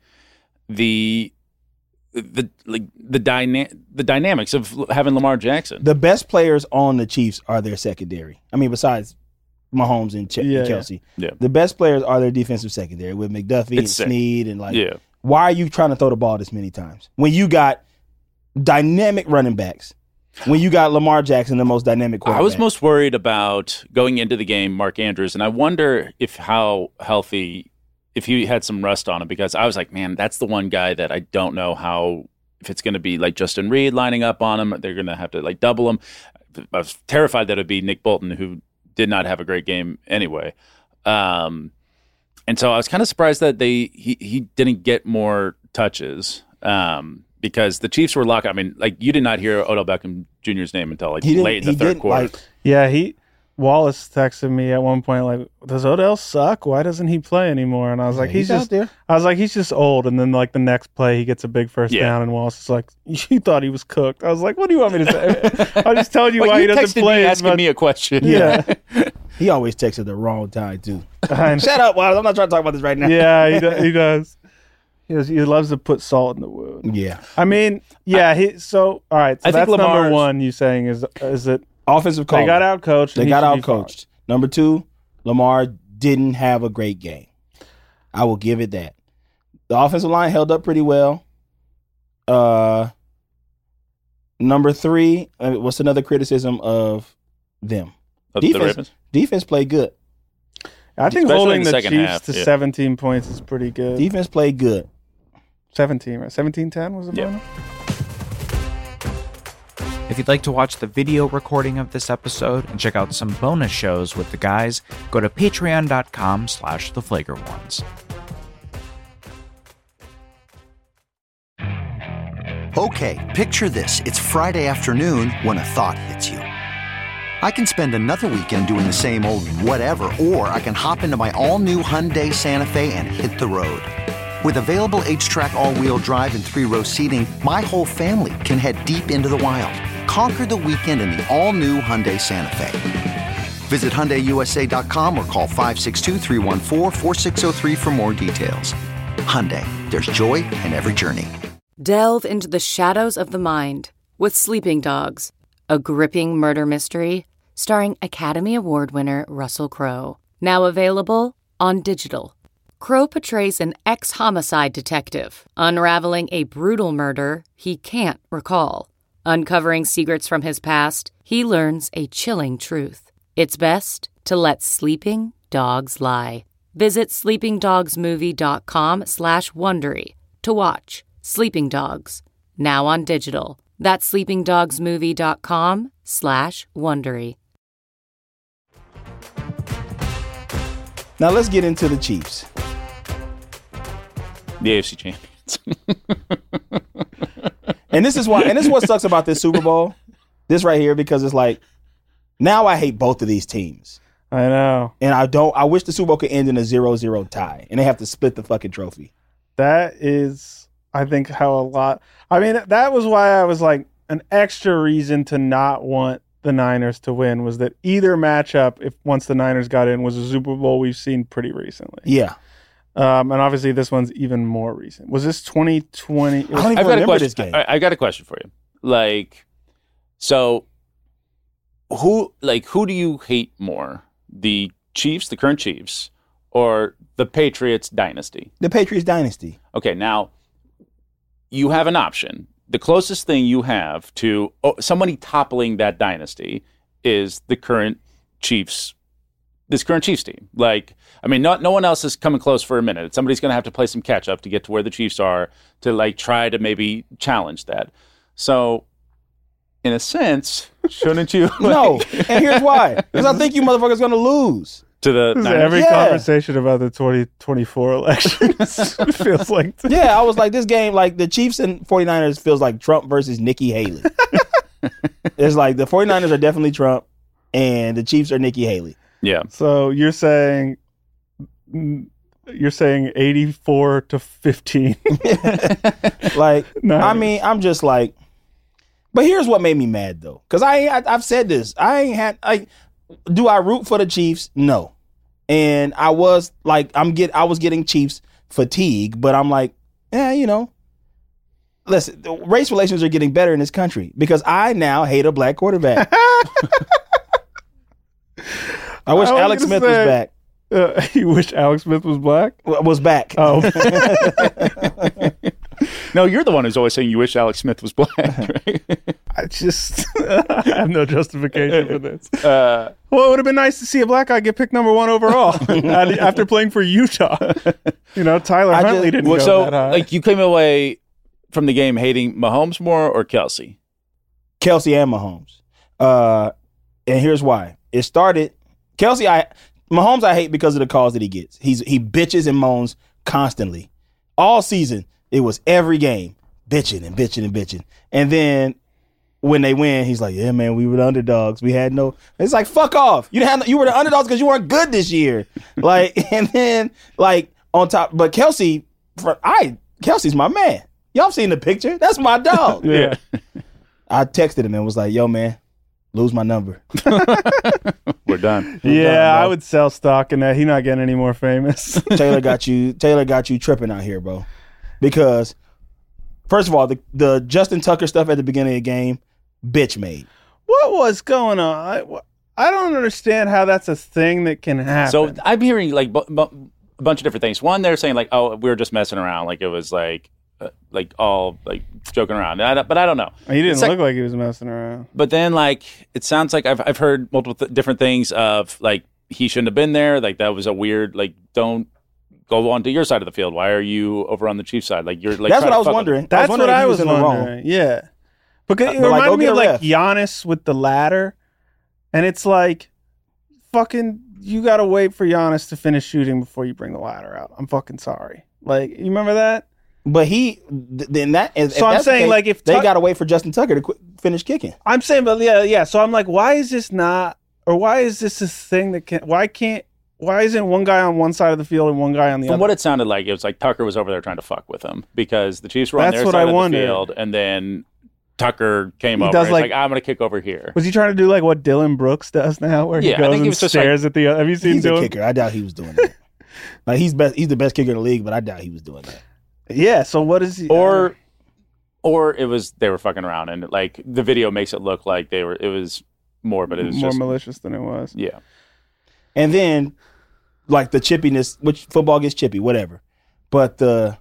[SPEAKER 5] the the like the dyna- the dynamics of having Lamar Jackson?
[SPEAKER 4] the best players on the Chiefs are their secondary. I mean, besides Mahomes and, Ch-
[SPEAKER 3] Yeah,
[SPEAKER 4] and Kelsey,
[SPEAKER 5] Yeah.
[SPEAKER 4] the best players are their defensive secondary with McDuffie and
[SPEAKER 5] It's sick.
[SPEAKER 4] Snead and like.
[SPEAKER 5] Yeah.
[SPEAKER 4] Why are you trying to throw the ball this many times when you got dynamic running backs? When you got Lamar Jackson, the most dynamic quarterback.
[SPEAKER 5] I was most worried about going into the game, Mark Andrews, and I wonder if how healthy, if he had some rust on him, because I was like, man, that's the one guy that I don't know how, if it's going to be like Justin Reed lining up on him, they're going to have to like double him. I was terrified that it would be Nick Bolton, who did not have a great game anyway. Um, and so I was kind of surprised that they he, he didn't get more touches. Um, because the Chiefs were locked. I mean, like you did not hear Odell Beckham Junior's name until like
[SPEAKER 4] He didn't-
[SPEAKER 5] late in the
[SPEAKER 4] he
[SPEAKER 5] third
[SPEAKER 4] didn't,
[SPEAKER 5] quarter.
[SPEAKER 4] like-
[SPEAKER 3] Yeah, he Wallace texted me at one point like, "Does Odell suck? Why doesn't he play anymore?" And I was like,
[SPEAKER 4] he's
[SPEAKER 3] "He's,
[SPEAKER 4] out
[SPEAKER 3] just."
[SPEAKER 4] there.
[SPEAKER 3] I was like, "He's just old." And then like the next play, he gets a big first
[SPEAKER 5] Yeah.
[SPEAKER 3] down, and Wallace is like, "You thought he was cooked?" I was like, "What do you want me to say?" I'm just telling you
[SPEAKER 5] But
[SPEAKER 3] why
[SPEAKER 5] you
[SPEAKER 3] he doesn't
[SPEAKER 5] texted
[SPEAKER 3] play
[SPEAKER 5] me
[SPEAKER 3] as
[SPEAKER 5] asking
[SPEAKER 3] much.
[SPEAKER 5] me a question.
[SPEAKER 3] Yeah,
[SPEAKER 4] He always texts at the wrong time too.
[SPEAKER 3] I know.
[SPEAKER 4] Shut up, Wallace. I'm not trying to talk about this right now.
[SPEAKER 3] yeah, he does. He does. He, does. He loves to put salt in the wound.
[SPEAKER 4] Yeah.
[SPEAKER 3] I mean, yeah. He so all right. So
[SPEAKER 5] I think
[SPEAKER 3] that's number
[SPEAKER 5] Lamar's-
[SPEAKER 3] one. You saying is is it
[SPEAKER 4] Offensive call.
[SPEAKER 3] they got out coached?
[SPEAKER 4] They got out coached. Number two, Lamar didn't have a great game. I will give it that. The offensive line held up pretty well. Uh, number three, uh, what's another criticism of them?
[SPEAKER 5] Of the
[SPEAKER 4] Defense,
[SPEAKER 5] Ravens.
[SPEAKER 4] defense played good.
[SPEAKER 3] I think
[SPEAKER 5] Especially
[SPEAKER 3] holding
[SPEAKER 5] in
[SPEAKER 3] the,
[SPEAKER 5] the
[SPEAKER 3] Chiefs
[SPEAKER 5] second half,
[SPEAKER 3] to
[SPEAKER 5] yeah.
[SPEAKER 3] seventeen points is pretty good.
[SPEAKER 4] Defense played good.
[SPEAKER 3] seventeen, right? seventeen ten was the
[SPEAKER 5] Yeah.
[SPEAKER 3] final?
[SPEAKER 6] If you'd like to watch the video recording of this episode and check out some bonus shows with the guys, go to patreon.com slash the flagrant ones.
[SPEAKER 7] Okay, picture this. It's Friday afternoon when a thought hits you. I can spend another weekend doing the same old whatever, or I can hop into my all-new Hyundai Santa Fe and hit the road. With available H-Track all-wheel drive and three-row seating, my whole family can head deep into the wild. Conquer the weekend in the all-new Hyundai Santa Fe. Visit Hyundai U S A dot com or call five six two, three one four, four six zero three for more details. Hyundai, there's joy in every journey.
[SPEAKER 8] Delve into the shadows of the mind with Sleeping Dogs, a gripping murder mystery starring Academy Award winner Russell Crowe. Now available on digital. Crowe portrays an ex-homicide detective unraveling a brutal murder he can't recall. Uncovering secrets from his past, he learns a chilling truth. It's best to let sleeping dogs lie. Visit sleepingdogsmovie.com slash Wondery to watch Sleeping Dogs, now on digital. That's sleepingdogsmovie.com slash Wondery.
[SPEAKER 4] Now let's get into the Chiefs.
[SPEAKER 5] The A F C champions.
[SPEAKER 4] And this is why, and this is what sucks about this Super Bowl. This right here, because it's like, now I hate both of these teams.
[SPEAKER 3] I know.
[SPEAKER 4] And I don't. I wish the Super Bowl could end in a zero zero tie, and they have to split the fucking trophy.
[SPEAKER 3] That is, I think, how a lot. I mean, that was why I was like, an extra reason to not want the Niners to win was that either matchup, if once the Niners got in, was a Super Bowl we've seen pretty recently.
[SPEAKER 4] Yeah.
[SPEAKER 3] Um, and obviously this one's even more recent. Was this twenty twenty?
[SPEAKER 4] I don't even
[SPEAKER 5] I've got a
[SPEAKER 4] remember
[SPEAKER 5] question.
[SPEAKER 4] this game.
[SPEAKER 5] I, I got a question for you. Like, so who, like, who do you hate more? The Chiefs, the current Chiefs, or the Patriots dynasty?
[SPEAKER 4] The Patriots dynasty.
[SPEAKER 5] Okay, now you have an option. The closest thing you have to oh, somebody toppling that dynasty is the current Chiefs, this current Chiefs team. Like, I mean, not, no one else is coming close for a minute. Somebody's going to have to play some catch up to get to where the Chiefs are to like try to maybe challenge that. So, in a sense, shouldn't you? Like,
[SPEAKER 4] No, and here's why. Because I think you motherfuckers going to lose.
[SPEAKER 5] to the
[SPEAKER 3] This is
[SPEAKER 5] Niners?
[SPEAKER 3] every
[SPEAKER 4] Yeah.
[SPEAKER 3] conversation about the twenty twenty-four elections. It feels like
[SPEAKER 4] Yeah, I was like, this game, like the Chiefs and 49ers feels like Trump versus Nikki Haley. It's like the 49ers are definitely Trump and the Chiefs are Nikki Haley.
[SPEAKER 5] Yeah.
[SPEAKER 3] So you're saying you're saying eighty-four to fifteen.
[SPEAKER 4] Like,
[SPEAKER 3] Nice.
[SPEAKER 4] I mean, I'm just like, but here's what made me mad though. Cause I, I I've said this. I ain't had like, do I root for the Chiefs? No. And I was like, I'm get I was getting Chiefs fatigue, but I'm like, yeah, you know. Listen, race relations are getting better in this country because I now hate a black quarterback. I wish
[SPEAKER 3] I was
[SPEAKER 4] Alex
[SPEAKER 3] gonna
[SPEAKER 4] Smith was
[SPEAKER 3] say-
[SPEAKER 4] back.
[SPEAKER 3] Uh, you wish Alex Smith was black?
[SPEAKER 4] W- Was back.
[SPEAKER 3] Oh.
[SPEAKER 5] No, you're the one who's always saying you wish Alex Smith was black, right?
[SPEAKER 3] I just I have no justification for this.
[SPEAKER 5] Uh,
[SPEAKER 3] Well, it would have been nice to see a black guy get picked number one overall after playing for Utah. You know, Tyler
[SPEAKER 4] I
[SPEAKER 3] Huntley
[SPEAKER 4] just-
[SPEAKER 3] didn't
[SPEAKER 5] well,
[SPEAKER 3] go
[SPEAKER 5] so,
[SPEAKER 3] that high.
[SPEAKER 5] like, you came away from the game hating Mahomes more or Kelsey?
[SPEAKER 4] Kelsey and Mahomes. Uh, and here's why. It started Kelsey, I Mahomes I hate because of the calls that he gets. He's he bitches and moans constantly. All season, it was every game, bitching and bitching and bitching. And then when they win, he's like, yeah, man, we were the underdogs. We had no it's like, fuck off. You didn't have, you were the underdogs because you weren't good this year. Like, and then like on top, but Kelsey, for I Kelsey's my man. Y'all seen the picture? That's my dog.
[SPEAKER 5] Yeah.
[SPEAKER 4] I texted him and was like, yo, man, lose my number.
[SPEAKER 5] We're done.
[SPEAKER 3] yeah,
[SPEAKER 4] done, bro.
[SPEAKER 3] I would sell stock in that. He's not getting any more famous.
[SPEAKER 4] Taylor got you Taylor got you tripping out here, bro. Because first of all, the, the Justin Tucker stuff at the beginning of the game, bitch made.
[SPEAKER 3] What was going on? I, I don't understand how that's a thing that can happen.
[SPEAKER 5] So I'm hearing like bu- bu- a bunch of different things. One, they're saying like, oh, we were just messing around. Like it was like, uh, like all like joking around. I don't- but I don't know.
[SPEAKER 3] he didn't
[SPEAKER 5] It's like-
[SPEAKER 3] look like he was messing around.
[SPEAKER 5] But then, like, it sounds like I've I've heard multiple th- different things of like he shouldn't have been there. Like that was a weird. Like, don't go onto your side of the field. Why are you over on the Chiefs side? Like you're like.
[SPEAKER 4] That's
[SPEAKER 5] trying
[SPEAKER 4] what
[SPEAKER 5] to
[SPEAKER 4] I was
[SPEAKER 5] fuck with-
[SPEAKER 4] wondering.
[SPEAKER 3] That's
[SPEAKER 4] I was wondering
[SPEAKER 3] what
[SPEAKER 4] if
[SPEAKER 3] I
[SPEAKER 4] he
[SPEAKER 3] was
[SPEAKER 4] in the
[SPEAKER 3] wondering.
[SPEAKER 4] wrong.
[SPEAKER 3] Yeah, because
[SPEAKER 4] Uh,
[SPEAKER 3] it
[SPEAKER 4] but, like,
[SPEAKER 3] reminded
[SPEAKER 4] go
[SPEAKER 3] me
[SPEAKER 4] get
[SPEAKER 3] of
[SPEAKER 4] a
[SPEAKER 3] like
[SPEAKER 4] ref.
[SPEAKER 3] Giannis with the ladder, and it's like, fucking, you gotta wait for Giannis to finish shooting before you bring the ladder out. I'm fucking sorry. Like, you remember that?
[SPEAKER 4] But he th- then that if
[SPEAKER 3] So I'm
[SPEAKER 4] that's the
[SPEAKER 3] saying,
[SPEAKER 4] case,
[SPEAKER 3] like, if
[SPEAKER 4] they
[SPEAKER 3] Tuck-
[SPEAKER 4] got to wait for Justin Tucker to quit, finish kicking.
[SPEAKER 3] I'm saying, but yeah, yeah. So I'm like, why is this not, or why is this a thing that can? Why can't? Why isn't one guy on one side of the field and one guy on the
[SPEAKER 5] From
[SPEAKER 3] other?
[SPEAKER 5] what it sounded like, it was like Tucker was over there trying to fuck with him because the Chiefs were on
[SPEAKER 3] That's
[SPEAKER 5] their
[SPEAKER 3] what
[SPEAKER 5] side
[SPEAKER 3] I
[SPEAKER 5] of the
[SPEAKER 3] wondered.
[SPEAKER 5] field, and then Tucker came
[SPEAKER 3] He
[SPEAKER 5] over.
[SPEAKER 3] does,
[SPEAKER 5] He's
[SPEAKER 3] like-
[SPEAKER 5] like, I'm gonna kick over here.
[SPEAKER 3] Was he trying to do like what Dylan Brooks does now, where he
[SPEAKER 5] Yeah, I
[SPEAKER 3] goes
[SPEAKER 5] think he
[SPEAKER 3] and
[SPEAKER 5] was just
[SPEAKER 3] stares at the? Have you seen
[SPEAKER 4] He's a
[SPEAKER 3] Dylan?
[SPEAKER 4] kicker. I doubt he was doing that. Like he's best. He's the best kicker in the league, but I doubt he was doing that.
[SPEAKER 3] Yeah. So what is he?
[SPEAKER 5] Or, or it was they were fucking around, and like the video makes it look like they were. It was more, but it was
[SPEAKER 3] more
[SPEAKER 5] just
[SPEAKER 3] malicious than it was.
[SPEAKER 5] yeah.
[SPEAKER 4] And then, like the chippiness, which football gets chippy, whatever. But the,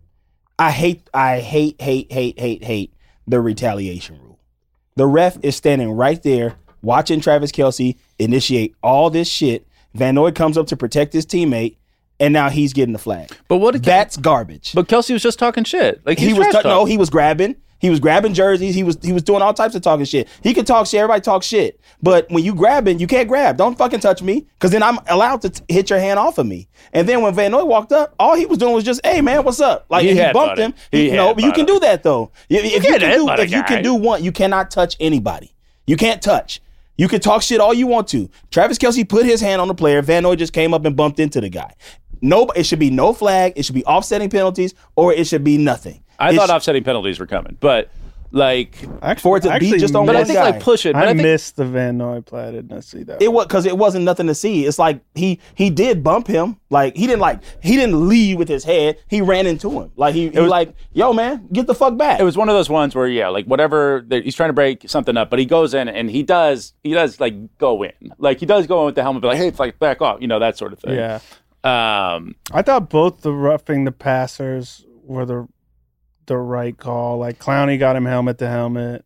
[SPEAKER 4] I hate, I hate, hate, hate, hate, hate the retaliation rule. The ref is standing right there watching Travis Kelce initiate all this shit. Van Noy comes up to protect his teammate, and now he's getting the flag.
[SPEAKER 5] But what? Did
[SPEAKER 4] That's garbage.
[SPEAKER 5] But Kelsey was just talking shit. Like
[SPEAKER 4] he
[SPEAKER 5] he's
[SPEAKER 4] was
[SPEAKER 5] trash
[SPEAKER 4] t- no,
[SPEAKER 5] talking.
[SPEAKER 4] he was grabbing. He was grabbing jerseys. He was he was doing all types of talking shit. He could talk shit. Everybody talks shit. But when you grabbing, you can't grab. Don't fucking touch me, because then I'm allowed to t- hit your hand off of me. And then when Van Noy walked up, all he was doing was just, "Hey man, what's up?" Like
[SPEAKER 5] He
[SPEAKER 4] if he
[SPEAKER 5] headbutted.
[SPEAKER 4] bumped him.
[SPEAKER 5] He
[SPEAKER 4] no, but you can
[SPEAKER 5] headbutted.
[SPEAKER 4] do that though. If, if you
[SPEAKER 5] can't
[SPEAKER 4] can do
[SPEAKER 5] headbutt a
[SPEAKER 4] if you
[SPEAKER 5] guy.
[SPEAKER 4] can do one, you cannot touch anybody. You can't touch. You can talk shit all you want to. Travis Kelce put his hand on the player. Van Noy just came up and bumped into the guy. No, it should be no flag. It should be offsetting penalties, or it should be nothing.
[SPEAKER 5] I
[SPEAKER 4] It
[SPEAKER 5] thought
[SPEAKER 4] sh-
[SPEAKER 5] offsetting penalties were coming, but like,
[SPEAKER 3] Actually,
[SPEAKER 4] for it to
[SPEAKER 3] actually
[SPEAKER 4] be just on
[SPEAKER 5] but
[SPEAKER 4] one
[SPEAKER 5] I think
[SPEAKER 4] guy.
[SPEAKER 5] like push it. But
[SPEAKER 3] I,
[SPEAKER 5] I, think,
[SPEAKER 3] missed the Van Noy play. I didn't see that.
[SPEAKER 4] It was because it wasn't nothing to see. It's like he he did bump him. Like he didn't like he didn't lead with his head. He ran into him. Like he, he
[SPEAKER 5] was-
[SPEAKER 4] like, yo man, get the fuck back.
[SPEAKER 5] It was one of those ones where, yeah, like whatever, he's trying to break something up, but he goes in and he does, he does like go in. Like he does go in with the helmet, be like, hey, it's like back off, you know, that sort of thing.
[SPEAKER 3] Yeah.
[SPEAKER 5] Um,
[SPEAKER 3] I thought both the roughing the passers were the the right call. Like Clowney got him helmet to helmet.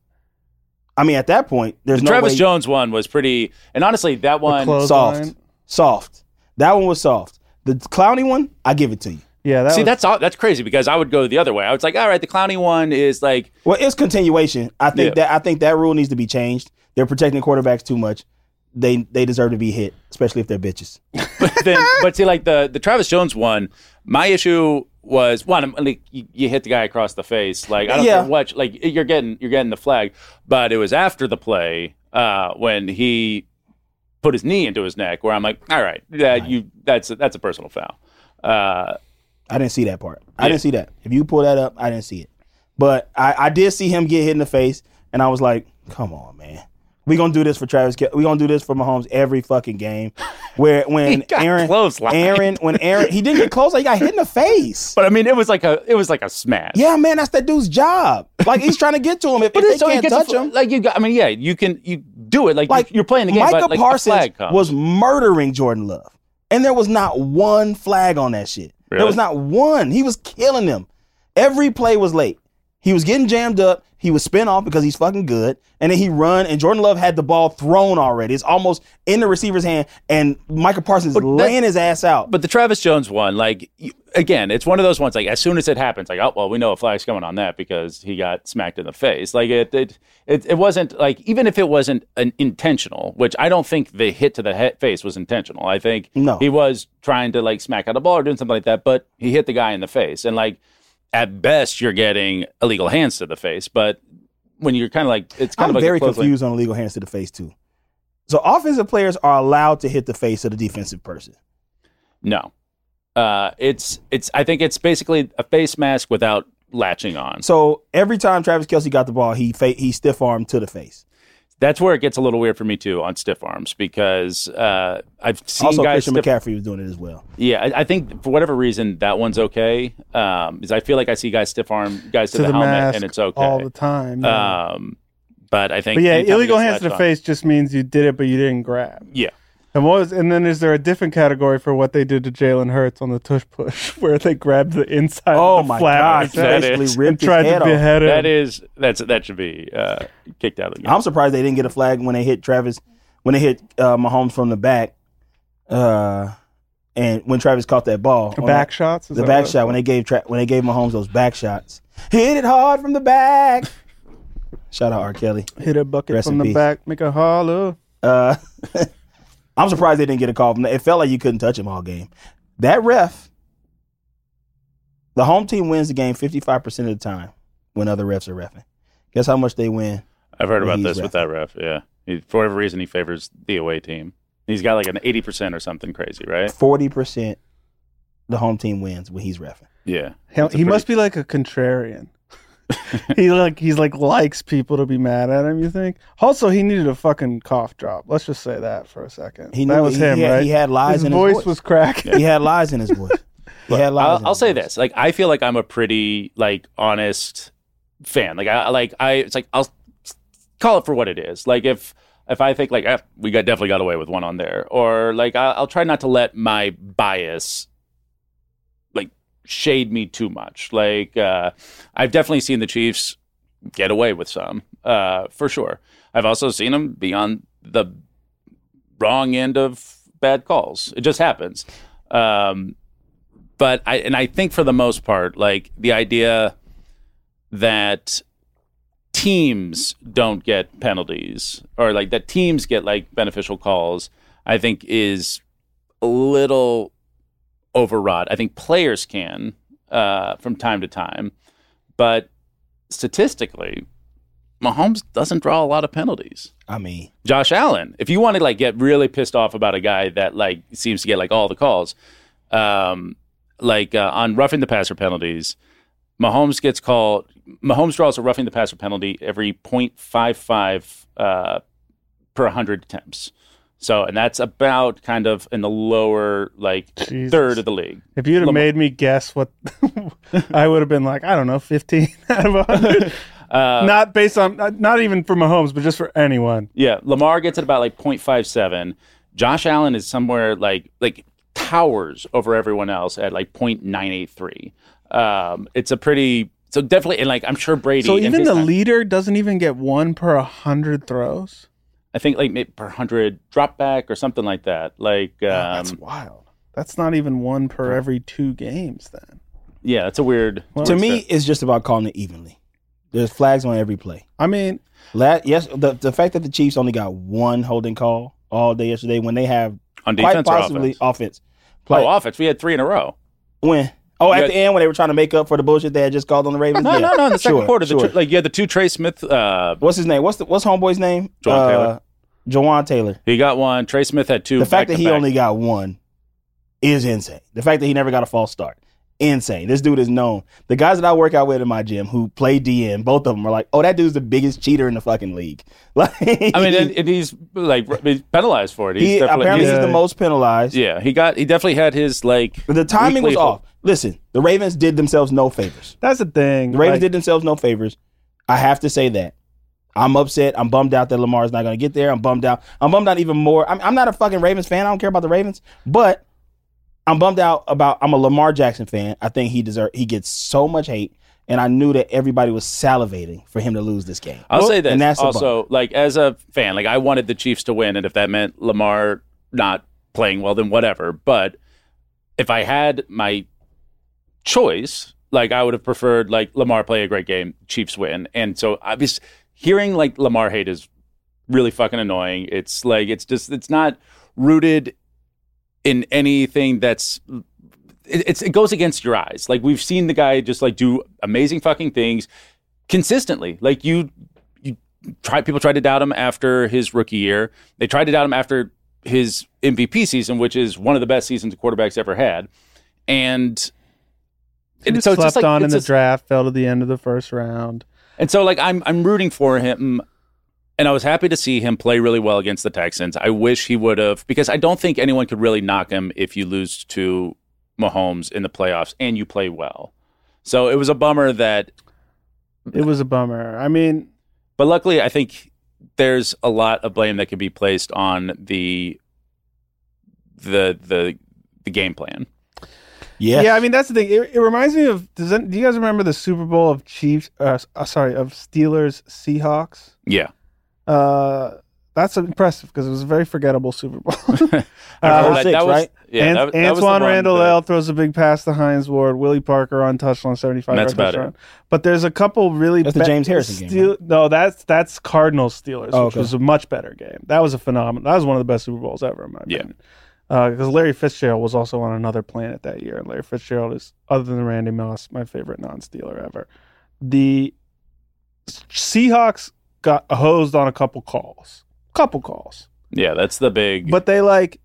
[SPEAKER 4] I mean, at that point, there's
[SPEAKER 5] the
[SPEAKER 4] no
[SPEAKER 5] Travis
[SPEAKER 4] way.
[SPEAKER 5] Jones one was pretty, and honestly, that
[SPEAKER 3] The
[SPEAKER 5] one,
[SPEAKER 3] clothesline.
[SPEAKER 4] soft, soft. That one was soft. The Clowney one, I give it to you.
[SPEAKER 3] Yeah, that
[SPEAKER 5] see,
[SPEAKER 3] was,
[SPEAKER 5] that's all, that's crazy because I would go the other way. I was like, all right, the Clowney one is like,
[SPEAKER 4] Well, it's continuation. I think
[SPEAKER 5] Yeah.
[SPEAKER 4] that I think that rule needs to be changed. They're protecting quarterbacks too much. They they deserve to be hit, especially if they're bitches.
[SPEAKER 5] but then, but see, like the the Travis Jones one, my issue was one, like you, you hit the guy across the face. Like I don't
[SPEAKER 4] Yeah.
[SPEAKER 5] care what, like you're getting you're getting the flag, but it was after the play uh, when he put his knee into his neck, where I'm like, all right, yeah, you that's a, that's a personal foul. Uh,
[SPEAKER 4] I didn't see that part. I
[SPEAKER 5] Yeah.
[SPEAKER 4] didn't see that. If you pull that up, I didn't see it. But I, I did see him get hit in the face, and I was like, come on, man. We're going to do this for Travis. We're going to do this for Mahomes every fucking game. Where when
[SPEAKER 5] He got
[SPEAKER 4] Aaron,
[SPEAKER 5] clotheslined.
[SPEAKER 4] Aaron, when Aaron, he didn't get close. He got hit in the face.
[SPEAKER 5] but I mean, it was like a it was like a smash.
[SPEAKER 4] Yeah, man, that's that dude's job. Like he's trying to get to him. If,
[SPEAKER 5] But
[SPEAKER 4] if
[SPEAKER 5] it's- so
[SPEAKER 4] they
[SPEAKER 5] he
[SPEAKER 4] can't
[SPEAKER 5] gets a
[SPEAKER 4] touch
[SPEAKER 5] fl-
[SPEAKER 4] him,
[SPEAKER 5] like you got. I mean, yeah, you can you do it. Like,
[SPEAKER 4] like
[SPEAKER 5] you're playing the game,
[SPEAKER 4] Micah
[SPEAKER 5] but like
[SPEAKER 4] Parsons
[SPEAKER 5] a flag comes.
[SPEAKER 4] was murdering Jordan Love, and there was not one flag on that shit. There
[SPEAKER 5] Really?
[SPEAKER 4] was not one. He was killing them. Every play was late. He was getting jammed up. He was spin off because he's fucking good, and then he run. And Jordan Love had the ball thrown already. It's almost in the receiver's hand, and Micah Parsons
[SPEAKER 5] But that-
[SPEAKER 4] laying his ass out.
[SPEAKER 5] But the Travis Jones one, like, you, again, it's one of those ones, like, as soon as it happens, like, oh, well, we know a flag's coming on that because he got smacked in the face. Like, it it, it, it wasn't, like, even if it wasn't an intentional, which I don't think the hit to the he- face was intentional. I think
[SPEAKER 4] No.
[SPEAKER 5] he was trying to, like, smack out a ball or doing something like that, but he hit the guy in the face. And, like, at best, you're getting illegal hands to the face. But when you're kind of like, it's kind
[SPEAKER 4] I'm
[SPEAKER 5] of like
[SPEAKER 4] very
[SPEAKER 5] a close link.
[SPEAKER 4] confused on illegal hands to the face too. So offensive players are allowed to hit the face of the defensive person.
[SPEAKER 5] No. Uh, it's, it's, I think it's basically a face mask without latching on.
[SPEAKER 4] So every time Travis Kelce got the ball, he fa- he stiff armed to the face.
[SPEAKER 5] That's where it gets a little weird for me too on stiff arms because uh, I've seen
[SPEAKER 4] Also,
[SPEAKER 5] guys.
[SPEAKER 4] Christian
[SPEAKER 5] Stiff,
[SPEAKER 4] McCaffrey was doing it as well.
[SPEAKER 5] yeah, I, I think for whatever reason that one's okay. Um, because I feel like I see guys stiff arm guys to,
[SPEAKER 3] to
[SPEAKER 5] the,
[SPEAKER 3] the
[SPEAKER 5] helmet
[SPEAKER 3] mask
[SPEAKER 5] and it's okay
[SPEAKER 3] all the time. Yeah.
[SPEAKER 5] Um, but I think.
[SPEAKER 3] but yeah,
[SPEAKER 5] anytime it
[SPEAKER 3] illegal
[SPEAKER 5] gets
[SPEAKER 3] hands to the
[SPEAKER 5] latched on-
[SPEAKER 3] face just means you did it, but you didn't grab.
[SPEAKER 5] Yeah,
[SPEAKER 3] And what was, and then is there a different category for what they did to Jalen Hurts on the tush push, where they grabbed the inside
[SPEAKER 4] Oh
[SPEAKER 3] of the
[SPEAKER 4] my
[SPEAKER 3] flap
[SPEAKER 4] God!
[SPEAKER 3] of his
[SPEAKER 4] He
[SPEAKER 3] head
[SPEAKER 5] That
[SPEAKER 4] basically
[SPEAKER 5] is-
[SPEAKER 3] and
[SPEAKER 4] ripped his
[SPEAKER 3] tried
[SPEAKER 4] head
[SPEAKER 3] to
[SPEAKER 4] off.
[SPEAKER 3] behead him?
[SPEAKER 5] that is that's that should be uh, kicked out of the game.
[SPEAKER 4] I'm surprised they didn't get a flag when they hit Travis, when they hit uh, Mahomes from the back, uh, and when Travis caught that ball.
[SPEAKER 3] The
[SPEAKER 4] on
[SPEAKER 3] back
[SPEAKER 4] that-
[SPEAKER 3] shots? Is
[SPEAKER 4] the
[SPEAKER 3] that
[SPEAKER 4] back
[SPEAKER 3] what-
[SPEAKER 4] shot when they gave tra- when they gave Mahomes those back shots. Hit it hard from the back. Shout out R. Kelly.
[SPEAKER 3] Hit a bucket
[SPEAKER 4] Rest
[SPEAKER 3] from
[SPEAKER 4] in
[SPEAKER 3] the
[SPEAKER 4] peace.
[SPEAKER 3] back, make a hollow.
[SPEAKER 4] Uh, I'm surprised they didn't get a call from that. It felt like you couldn't touch him all game. That ref, the home team wins the game fifty-five percent of the time when other refs are reffing. Guess how much they win?
[SPEAKER 5] I've heard
[SPEAKER 4] when
[SPEAKER 5] about
[SPEAKER 4] he's
[SPEAKER 5] this with that ref. Yeah, he, for whatever reason he favors the away team. He's got like an eighty percent or something crazy, right?
[SPEAKER 4] forty percent the home team wins when he's reffing.
[SPEAKER 5] Yeah,
[SPEAKER 3] He,
[SPEAKER 5] That's a
[SPEAKER 3] he
[SPEAKER 5] pretty-
[SPEAKER 3] must be like a contrarian. he like he's like likes people to be mad at him. You think? Also, he needed a fucking cough drop. Let's just say that for a second.
[SPEAKER 4] He
[SPEAKER 3] that
[SPEAKER 4] knew-
[SPEAKER 3] was
[SPEAKER 4] he-
[SPEAKER 3] him,
[SPEAKER 4] he had-
[SPEAKER 3] right?
[SPEAKER 4] he had lies
[SPEAKER 3] his
[SPEAKER 4] in his
[SPEAKER 3] voice
[SPEAKER 4] voice.
[SPEAKER 3] was cracking.
[SPEAKER 4] He had lies in his voice. He had lies.
[SPEAKER 5] I'll,
[SPEAKER 4] in
[SPEAKER 5] I'll
[SPEAKER 4] his
[SPEAKER 5] say
[SPEAKER 4] voice.
[SPEAKER 5] this: like, I feel like I'm a pretty like honest fan. Like, I like I. It's like I'll call it for what it is. Like, if if I think like eh, we got definitely got away with one on there, or like I, I'll try not to let my bias like shade me too much. Like, uh, I've definitely seen the Chiefs get away with some, uh, for sure. I've also seen them be on the wrong end of bad calls. It just happens. Um, but I and I think for the most part, like the idea that teams don't get penalties or like that teams get like beneficial calls, I think is a little overwrought. I think players can uh, from time to time, but statistically, Mahomes doesn't draw a lot of penalties.
[SPEAKER 4] I mean,
[SPEAKER 5] Josh Allen, if you want to like get really pissed off about a guy that like seems to get like all the calls, um, like uh, on roughing the passer penalties, Mahomes gets called. Mahomes draws a roughing the passer penalty every point five five uh, per one hundred attempts. So, and that's about kind of in the lower like
[SPEAKER 3] Jesus.
[SPEAKER 5] third of the league.
[SPEAKER 3] If you'd have
[SPEAKER 5] Lamar-
[SPEAKER 3] made me guess what, I would have been like, I don't know, fifteen out of one hundred.
[SPEAKER 5] Uh,
[SPEAKER 3] not based on, not even for Mahomes, but just for anyone.
[SPEAKER 5] Yeah, Lamar gets at about like point five seven. Josh Allen is somewhere like like towers over everyone else at like point nine eight three. Um, it's a pretty so definitely, and like I'm sure Brady.
[SPEAKER 3] So
[SPEAKER 5] in
[SPEAKER 3] even
[SPEAKER 5] his
[SPEAKER 3] the
[SPEAKER 5] time-
[SPEAKER 3] leader doesn't even get one per one hundred throws?
[SPEAKER 5] I think like maybe per hundred drop back or something like that. Like, um,
[SPEAKER 3] Oh, that's wild. That's not even one per every two games then.
[SPEAKER 5] yeah, it's a weird.
[SPEAKER 3] Well,
[SPEAKER 4] to
[SPEAKER 5] weird
[SPEAKER 4] me,
[SPEAKER 5] stat.
[SPEAKER 4] it's just about calling it evenly. There's flags on every play.
[SPEAKER 3] I mean,
[SPEAKER 4] La- yes, the the fact that the Chiefs only got one holding call all day yesterday when they have
[SPEAKER 5] on
[SPEAKER 4] quite
[SPEAKER 5] defense or
[SPEAKER 4] possibly
[SPEAKER 5] offense.
[SPEAKER 4] offense. Play.
[SPEAKER 5] Oh, offense. We had three in a row.
[SPEAKER 4] When? Oh,
[SPEAKER 5] You
[SPEAKER 4] at
[SPEAKER 5] had-
[SPEAKER 4] the end when they were trying to make up for the bullshit they had just called on the Ravens.
[SPEAKER 5] No,
[SPEAKER 4] Yeah.
[SPEAKER 5] no, no. In the second
[SPEAKER 4] Sure,
[SPEAKER 5] quarter, the
[SPEAKER 4] sure.
[SPEAKER 5] tr- like you had the two Trey Smith. Uh,
[SPEAKER 4] What's his name? What's the what's homeboy's name?
[SPEAKER 5] Jawan
[SPEAKER 4] uh,
[SPEAKER 5] Taylor.
[SPEAKER 4] Jawan Taylor.
[SPEAKER 5] he got one. Trey Smith had two.
[SPEAKER 4] The fact that he
[SPEAKER 5] back-to-back.
[SPEAKER 4] only got one is insane. The fact that he never got a false start, insane. This dude is known. The guys that I work out with in my gym who play D N, both of them are like, "Oh, that dude's the biggest cheater in the fucking league." Like,
[SPEAKER 5] I mean, and, and he's like he's penalized for it. He's
[SPEAKER 4] he
[SPEAKER 5] definitely-
[SPEAKER 4] apparently
[SPEAKER 5] he's-
[SPEAKER 4] he's the most penalized.
[SPEAKER 5] yeah, he got. He definitely had his like.
[SPEAKER 4] But the timing was
[SPEAKER 5] weekly-
[SPEAKER 4] off. Listen, the Ravens did themselves no favors.
[SPEAKER 3] that's the thing.
[SPEAKER 4] The Ravens
[SPEAKER 3] Like,
[SPEAKER 4] did themselves no favors. I have to say that. I'm upset. I'm bummed out that Lamar's not going to get there. I'm bummed out. I'm bummed out even more. I'm, I'm not a fucking Ravens fan. I don't care about the Ravens. But I'm bummed out about, I'm a Lamar Jackson fan. I think he deserve, he gets so much hate. And I knew that everybody was salivating for him to lose this game.
[SPEAKER 5] I'll say this
[SPEAKER 4] And that's a
[SPEAKER 5] also, like as a fan, like I wanted the Chiefs to win, and if that meant Lamar not playing well, then whatever. But if I had my choice, like I would have preferred like Lamar play a great game, Chiefs win. And so I was hearing like Lamar hate is really fucking annoying. It's like it's just it's not rooted in anything that's it, it's it goes against your eyes. Like we've seen the guy just like do amazing fucking things consistently. Like you you try people tried to doubt him after his rookie year. They tried to doubt him after his M V P season, which is one of the best seasons a quarterback's ever had. And
[SPEAKER 3] he
[SPEAKER 5] and
[SPEAKER 3] was
[SPEAKER 5] so it's
[SPEAKER 3] slept
[SPEAKER 5] just like
[SPEAKER 3] on in
[SPEAKER 5] it's
[SPEAKER 3] the
[SPEAKER 5] a-
[SPEAKER 3] draft, fell to the end of the first round.
[SPEAKER 5] And so, like, I'm I'm rooting for him, and I was happy to see him play really well against the Texans. I wish he would have, because I don't think anyone could really knock him if you lose to Mahomes in the playoffs and you play well. So it was a bummer that,
[SPEAKER 3] It was a bummer. I mean,
[SPEAKER 5] but luckily, I think there's a lot of blame that can be placed on the the the the game plan.
[SPEAKER 4] Yes.
[SPEAKER 3] yeah, I mean that's the thing. It, it reminds me of. Does that, do you guys remember the Super Bowl of Chiefs? Uh, uh, sorry, of Steelers Seahawks.
[SPEAKER 5] Yeah,
[SPEAKER 3] Uh, that's impressive because it was a very forgettable Super Bowl.
[SPEAKER 5] I remember
[SPEAKER 3] Uh,
[SPEAKER 5] that,
[SPEAKER 4] six,
[SPEAKER 5] that was
[SPEAKER 4] right?
[SPEAKER 5] yeah.
[SPEAKER 3] Ant-
[SPEAKER 5] that, that was the
[SPEAKER 3] Antoine
[SPEAKER 5] one
[SPEAKER 3] Randall
[SPEAKER 5] that-
[SPEAKER 3] L throws a big pass to Hines Ward. Willie Parker on touchdown, seventy-five.
[SPEAKER 5] That's
[SPEAKER 3] yard
[SPEAKER 5] about
[SPEAKER 3] touchdown.
[SPEAKER 5] it.
[SPEAKER 3] But there's a couple really.
[SPEAKER 4] That's the James Harrison game, right?
[SPEAKER 3] No, that's that's Cardinals Steelers,
[SPEAKER 4] Oh,
[SPEAKER 3] which
[SPEAKER 4] okay.
[SPEAKER 3] was a much better game. That was a phenomenal. That was one of the best Super Bowls ever, in my
[SPEAKER 5] Yeah.
[SPEAKER 3] opinion. Because Larry Fitzgerald was also on another planet that year, and Larry Fitzgerald is, other than Randy Moss, my favorite non-Steeler ever. The Seahawks got hosed on a couple calls, couple calls.
[SPEAKER 5] Yeah, that's the big.
[SPEAKER 3] But they like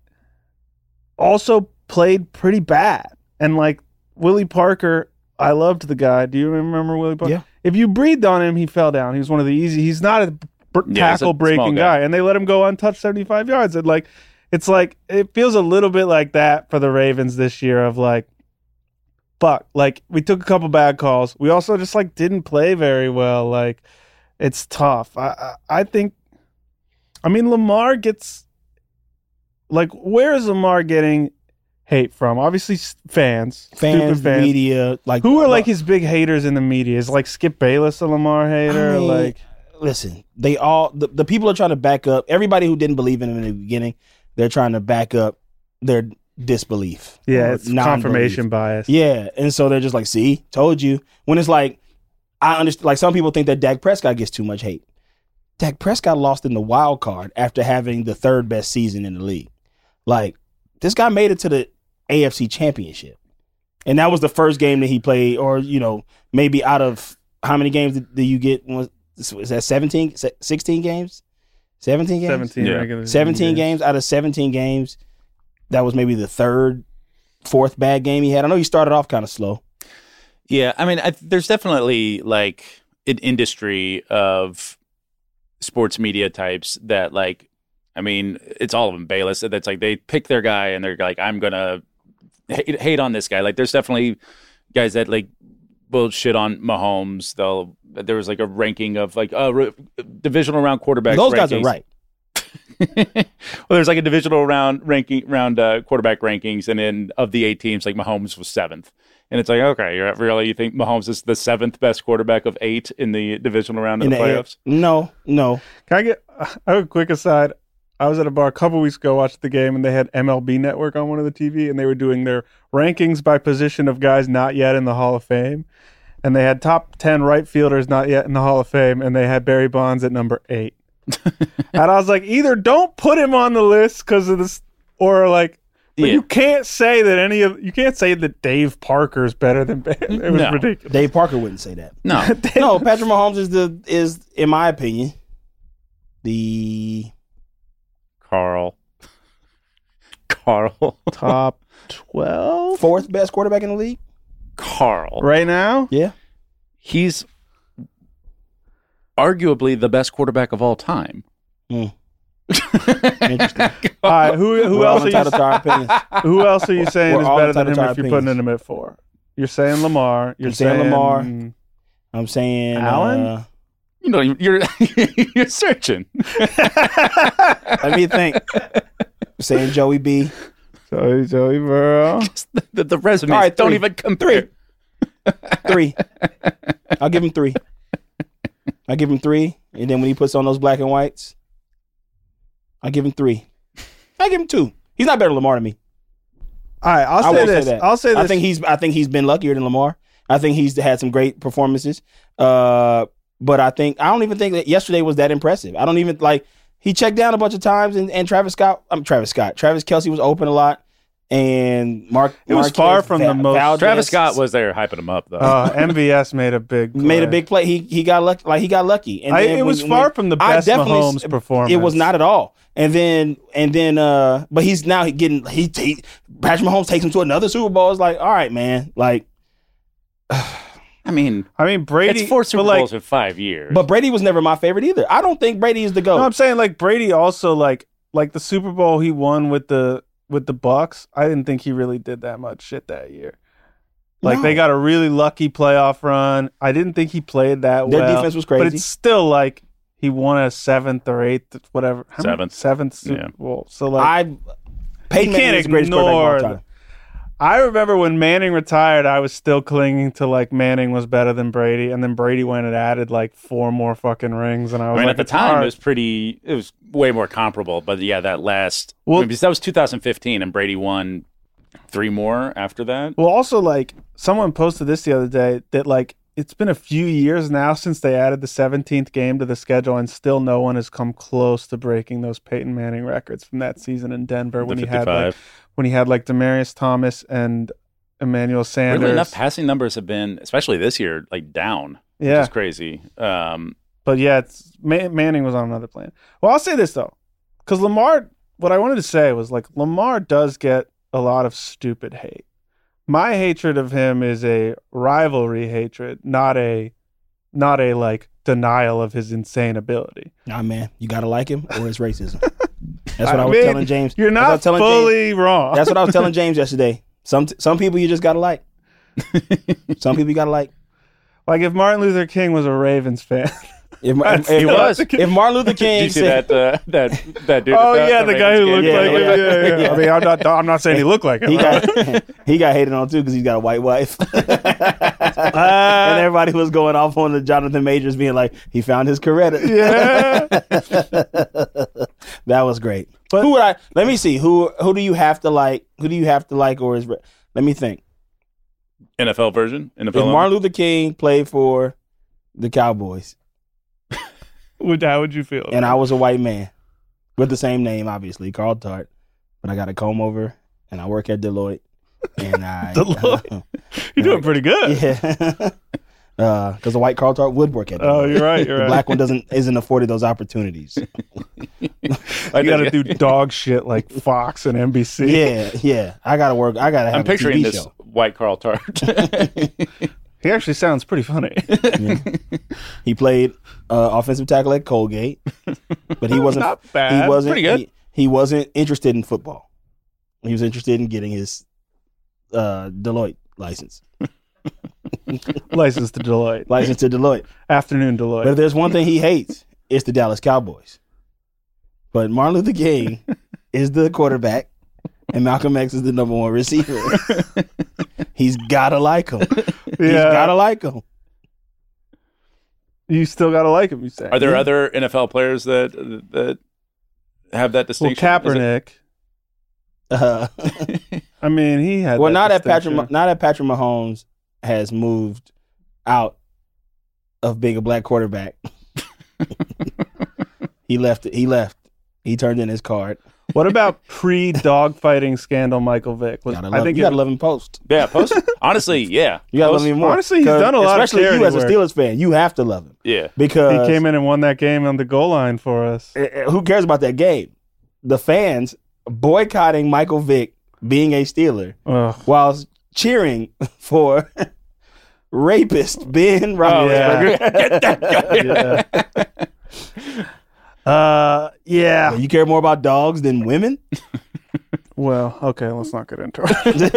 [SPEAKER 3] also played pretty bad. And like Willie Parker, I loved the guy. Do you remember Willie Parker?
[SPEAKER 4] Yeah.
[SPEAKER 3] If you breathed on him, he fell down. He was one of the easy. He's not a b-
[SPEAKER 5] Yeah, he's a
[SPEAKER 3] tackle breaking
[SPEAKER 5] small
[SPEAKER 3] guy.
[SPEAKER 5] guy.
[SPEAKER 3] And they let him go untouched seventy-five yards. And like it's like it feels a little bit like that for the Ravens this year of like fuck, like we took a couple bad calls. We also just like didn't play very well. Like it's tough. I I, I think I mean Lamar gets like where is Lamar getting hate from? Obviously s- fans,
[SPEAKER 4] Fans,
[SPEAKER 3] stupid fans.
[SPEAKER 4] media, like
[SPEAKER 3] Who are like his big haters in the media? Is like Skip Bayless a Lamar hater?
[SPEAKER 4] I mean,
[SPEAKER 3] like
[SPEAKER 4] listen, they all the, the people are trying to back up everybody who didn't believe in him in the beginning. They're trying to back up their disbelief.
[SPEAKER 3] yeah,
[SPEAKER 4] or
[SPEAKER 3] it's
[SPEAKER 4] non-belief.
[SPEAKER 3] confirmation bias.
[SPEAKER 4] Yeah, and so they're just like, "See, told you." When it's like, I understand. Like some people think that Dak Prescott gets too much hate. Dak Prescott lost in the wild card after having the third best season in the league. Like this guy made it to the A F C Championship, and that was the first game that he played, or you know, maybe out of how many games did, did you get? Was is that seventeen, sixteen games? seventeen games?
[SPEAKER 3] seventeen
[SPEAKER 5] Yeah.
[SPEAKER 3] regular
[SPEAKER 4] seventeen games. Out of seventeen games, that was maybe the third, fourth bad game he had. I know he started off kind of slow.
[SPEAKER 5] Yeah, I mean, I, there's definitely like an industry of sports media types that, like, I mean, it's all of them. Bayless. That's like they pick their guy and they're like, I'm gonna hate, hate on this guy. Like, there's definitely guys that like will shit on Mahomes. They'll there was like a ranking of like uh, re- divisional round quarterbacks.
[SPEAKER 4] Those
[SPEAKER 5] rankings.
[SPEAKER 4] guys are right.
[SPEAKER 5] Well, there's like a divisional round ranking round uh, quarterback rankings, and then of the eight teams, like Mahomes was seventh. And it's like, okay, you're really you think Mahomes is the seventh best quarterback of eight in the divisional round of
[SPEAKER 4] In
[SPEAKER 5] the
[SPEAKER 4] the
[SPEAKER 5] playoffs?
[SPEAKER 4] No, no.
[SPEAKER 3] Can I get I have a quick aside? I was at a bar a couple weeks ago, watched the game, and they had M L B Network on one of the T V, and they were doing their rankings by position of guys not yet in the Hall of Fame. And they had top ten right fielders not yet in the Hall of Fame, and they had Barry Bonds at number eight. And I was like, either don't put him on the list because of this, or like, but
[SPEAKER 5] Yeah.
[SPEAKER 3] you can't say that any of you can't say that Dave Parker's better than Ben. It was
[SPEAKER 5] No.
[SPEAKER 3] ridiculous.
[SPEAKER 4] Dave Parker wouldn't say that.
[SPEAKER 5] No,
[SPEAKER 4] No, Patrick Mahomes is the is, in my opinion, the
[SPEAKER 5] Carl. Carl.
[SPEAKER 3] Top twelve
[SPEAKER 4] fourth best quarterback in the league.
[SPEAKER 5] Carl.
[SPEAKER 3] right now.
[SPEAKER 4] Yeah.
[SPEAKER 5] He's arguably the best quarterback of all time.
[SPEAKER 4] Interesting.
[SPEAKER 3] All right, who who
[SPEAKER 4] We're all
[SPEAKER 3] else are
[SPEAKER 4] entitled to our opinions.
[SPEAKER 3] you who else are you saying
[SPEAKER 4] We're
[SPEAKER 3] is
[SPEAKER 4] all
[SPEAKER 3] better than
[SPEAKER 4] entitled
[SPEAKER 3] him
[SPEAKER 4] to our
[SPEAKER 3] if you're
[SPEAKER 4] opinions.
[SPEAKER 3] putting him at four? You're saying Lamar. You're
[SPEAKER 4] I'm saying Lamar.
[SPEAKER 3] mm,
[SPEAKER 4] I'm saying
[SPEAKER 3] Allen?
[SPEAKER 4] Uh,
[SPEAKER 5] You know, you're you're searching.
[SPEAKER 4] let me think. I'm saying Joey B.
[SPEAKER 3] Joey Joey Burrow.
[SPEAKER 5] the, the resumes
[SPEAKER 4] All right,
[SPEAKER 5] don't
[SPEAKER 4] three.
[SPEAKER 5] even compare.
[SPEAKER 4] Three. I'll give him three. I'll give him three. And then when he puts on those black and whites, I'll give him three. I'll give him two. He's not better than Lamar to me.
[SPEAKER 3] All right, I'll
[SPEAKER 4] I
[SPEAKER 3] say
[SPEAKER 4] will
[SPEAKER 3] this.
[SPEAKER 4] say that.
[SPEAKER 3] I'll say this.
[SPEAKER 4] I think he's I think he's been luckier than Lamar. I think he's had some great performances. Uh, but I think I don't even think that yesterday was that impressive. I don't even like he checked down a bunch of times and, and Travis Scott I'm Travis Scott. Travis Kelce was open a lot. And Mark
[SPEAKER 3] It was
[SPEAKER 4] Marquez
[SPEAKER 3] far from the most-
[SPEAKER 4] Valdez
[SPEAKER 5] Travis Scott was there hyping him up, though.
[SPEAKER 3] uh, M V S made a big play.
[SPEAKER 4] made a big play. He he got lucky. Like he got lucky. And
[SPEAKER 3] I,
[SPEAKER 4] then
[SPEAKER 3] it was
[SPEAKER 4] when-
[SPEAKER 3] far
[SPEAKER 4] when-
[SPEAKER 3] from the
[SPEAKER 4] I
[SPEAKER 3] best
[SPEAKER 4] definitely-
[SPEAKER 3] Mahomes performance.
[SPEAKER 4] It was not at all. And then and then uh, but he's now getting he, he Patrick Mahomes takes him to another Super Bowl. It's like, all right, man. Like,
[SPEAKER 5] I mean,
[SPEAKER 3] I mean Brady.
[SPEAKER 5] it's four Super
[SPEAKER 3] but, like,
[SPEAKER 5] Bowls in five years.
[SPEAKER 4] but Brady was never my favorite either. I don't think Brady is the GOAT.
[SPEAKER 3] No, I'm saying like Brady also like like the Super Bowl he won with the with the Bucks. I didn't think he really did that much shit that year. Like
[SPEAKER 4] No.
[SPEAKER 3] they got a really lucky playoff run. I didn't think he played that
[SPEAKER 4] Their
[SPEAKER 3] well.
[SPEAKER 4] defense was
[SPEAKER 3] but
[SPEAKER 4] crazy.
[SPEAKER 3] it's still like he won a seventh or eighth, whatever. How many-
[SPEAKER 5] Seventh.
[SPEAKER 3] seventh Super
[SPEAKER 5] Yeah.
[SPEAKER 3] Bowl. So like
[SPEAKER 4] I Peyton
[SPEAKER 3] You
[SPEAKER 4] Manning
[SPEAKER 3] can't
[SPEAKER 4] is the greatest quarterback of all
[SPEAKER 3] ignore
[SPEAKER 4] time.
[SPEAKER 3] I remember when Manning retired, I was still clinging to like Manning was better than Brady, and then Brady went and added like four more fucking rings, and I
[SPEAKER 5] I
[SPEAKER 3] was
[SPEAKER 5] mean,
[SPEAKER 3] like,
[SPEAKER 5] at the
[SPEAKER 3] it's
[SPEAKER 5] time,
[SPEAKER 3] hard.
[SPEAKER 5] it was pretty. It was way more comparable. But yeah, that last.
[SPEAKER 3] Well-
[SPEAKER 5] I mean, because that was two thousand fifteen, and Brady won three more after that.
[SPEAKER 3] Well, also, like, someone posted this the other day that, like, it's been a few years now since they added the seventeenth game to the schedule, and still no one has come close to breaking those Peyton Manning records from that season in Denver when
[SPEAKER 5] The
[SPEAKER 3] he had, like,
[SPEAKER 5] fifty-five.
[SPEAKER 3] when he had, like, Demarius Thomas and Emmanuel Sanders.
[SPEAKER 5] Really enough, passing numbers have been, especially this year, like down.
[SPEAKER 3] Yeah.
[SPEAKER 5] Which is crazy. Um,
[SPEAKER 3] But, yeah, it's, Man- Manning was on another plan. Well, I'll say this, though, because Lamar, what I wanted to say was, like, Lamar does get a lot of stupid hate. My hatred of him is a rivalry hatred, not a, not a like denial of his insane ability.
[SPEAKER 4] Nah, man, you gotta like him or it's racism. That's what I,
[SPEAKER 3] I
[SPEAKER 4] was
[SPEAKER 3] mean,
[SPEAKER 4] telling James.
[SPEAKER 3] You're
[SPEAKER 4] That's what I
[SPEAKER 3] not
[SPEAKER 4] was telling James.
[SPEAKER 3] fully wrong.
[SPEAKER 4] That's what I was telling James yesterday. Some some people you just gotta like. Some people you gotta like.
[SPEAKER 3] Like if Martin Luther King was a Ravens fan.
[SPEAKER 4] If,
[SPEAKER 3] That's-
[SPEAKER 4] if,
[SPEAKER 5] he was.
[SPEAKER 4] If Martin Luther
[SPEAKER 5] did
[SPEAKER 4] King
[SPEAKER 5] you see
[SPEAKER 4] said,
[SPEAKER 5] that? Uh, that that dude.
[SPEAKER 3] oh
[SPEAKER 5] at
[SPEAKER 3] yeah, the guy who
[SPEAKER 5] Ravens
[SPEAKER 3] looked
[SPEAKER 5] game?
[SPEAKER 3] like
[SPEAKER 4] Yeah,
[SPEAKER 3] him.
[SPEAKER 4] yeah.
[SPEAKER 3] Yeah, yeah, yeah. I mean, I'm not. I'm not saying he looked like him.
[SPEAKER 4] he
[SPEAKER 3] right?
[SPEAKER 4] got he got hated on too because he's got a white wife, and everybody was going off on the Jonathan Majors being like he found his Coretta.
[SPEAKER 3] Yeah.
[SPEAKER 4] That was great. But who would I? Let me see. Who who do you have to like? Who do you have to like? Or is let me think.
[SPEAKER 5] N F L version. N F L.
[SPEAKER 4] If Martin Luther King played for the Cowboys
[SPEAKER 3] Would how would you feel?
[SPEAKER 4] and I was a white man with the same name, obviously Carl Tart, but I got a comb over and I work at Deloitte, and I
[SPEAKER 3] Deloitte? You're doing pretty good.
[SPEAKER 4] Yeah. Because uh, the white car talk would work at that.
[SPEAKER 3] Oh, you're right. You're
[SPEAKER 4] the
[SPEAKER 3] right.
[SPEAKER 4] black one doesn't isn't afforded those opportunities.
[SPEAKER 3] You got to do dog shit like Fox and N B C.
[SPEAKER 4] Yeah, yeah. I gotta work. I gotta have
[SPEAKER 5] I'm
[SPEAKER 4] a
[SPEAKER 5] picturing
[SPEAKER 4] T V
[SPEAKER 5] this
[SPEAKER 4] show.
[SPEAKER 5] white Carl Tart.
[SPEAKER 3] He actually sounds pretty funny.
[SPEAKER 4] Yeah. He played uh, offensive tackle at Colgate, but he wasn't.
[SPEAKER 3] Not bad.
[SPEAKER 4] He wasn't.
[SPEAKER 5] Pretty good.
[SPEAKER 4] He, he wasn't interested in football. He was interested in getting his uh, Deloitte license.
[SPEAKER 3] License to Deloitte.
[SPEAKER 4] License to Deloitte.
[SPEAKER 3] Afternoon
[SPEAKER 4] But if
[SPEAKER 3] Deloitte.
[SPEAKER 4] there's one thing he hates, it's the Dallas Cowboys. But Martin Luther King is the quarterback, and Malcolm X is the number one receiver. He's gotta like him. He's
[SPEAKER 3] Yeah.
[SPEAKER 4] gotta like him.
[SPEAKER 3] You still got to like him, you say.
[SPEAKER 5] Are there
[SPEAKER 3] Yeah.
[SPEAKER 5] other N F L players that that have that
[SPEAKER 3] Well,
[SPEAKER 5] distinction? Is it-
[SPEAKER 3] Kaepernick.
[SPEAKER 4] Uh,
[SPEAKER 3] I mean, he had
[SPEAKER 4] well,
[SPEAKER 3] that
[SPEAKER 4] now that Patrick,
[SPEAKER 3] distinction.
[SPEAKER 4] Ma- now that Patrick Mahomes has moved out of being a black quarterback, he left. He left. He turned in his card.
[SPEAKER 3] What about pre-dogfighting scandal Michael Vick? Was,
[SPEAKER 4] Gotta
[SPEAKER 3] I
[SPEAKER 4] love,
[SPEAKER 3] think
[SPEAKER 4] you
[SPEAKER 3] it-
[SPEAKER 4] gotta love him post.
[SPEAKER 5] Yeah, post. Honestly, yeah.
[SPEAKER 4] You gotta
[SPEAKER 5] Post-
[SPEAKER 4] love him more.
[SPEAKER 3] Honestly, he's
[SPEAKER 4] 'Cause
[SPEAKER 3] done a lot of
[SPEAKER 4] especially you
[SPEAKER 3] charity
[SPEAKER 4] as a
[SPEAKER 3] work.
[SPEAKER 4] Steelers fan. You have to love him
[SPEAKER 5] Yeah.
[SPEAKER 4] because
[SPEAKER 3] he came in and won that game on the goal line for us.
[SPEAKER 4] uh, uh, who cares about that game? The fans boycotting Michael Vick being a Steeler
[SPEAKER 3] Ugh.
[SPEAKER 4] while cheering for rapist Ben Roethlisberger.
[SPEAKER 5] Get that guy.
[SPEAKER 3] Yeah. Uh, yeah.
[SPEAKER 4] You care more about dogs than women?
[SPEAKER 3] Well, okay, let's not get into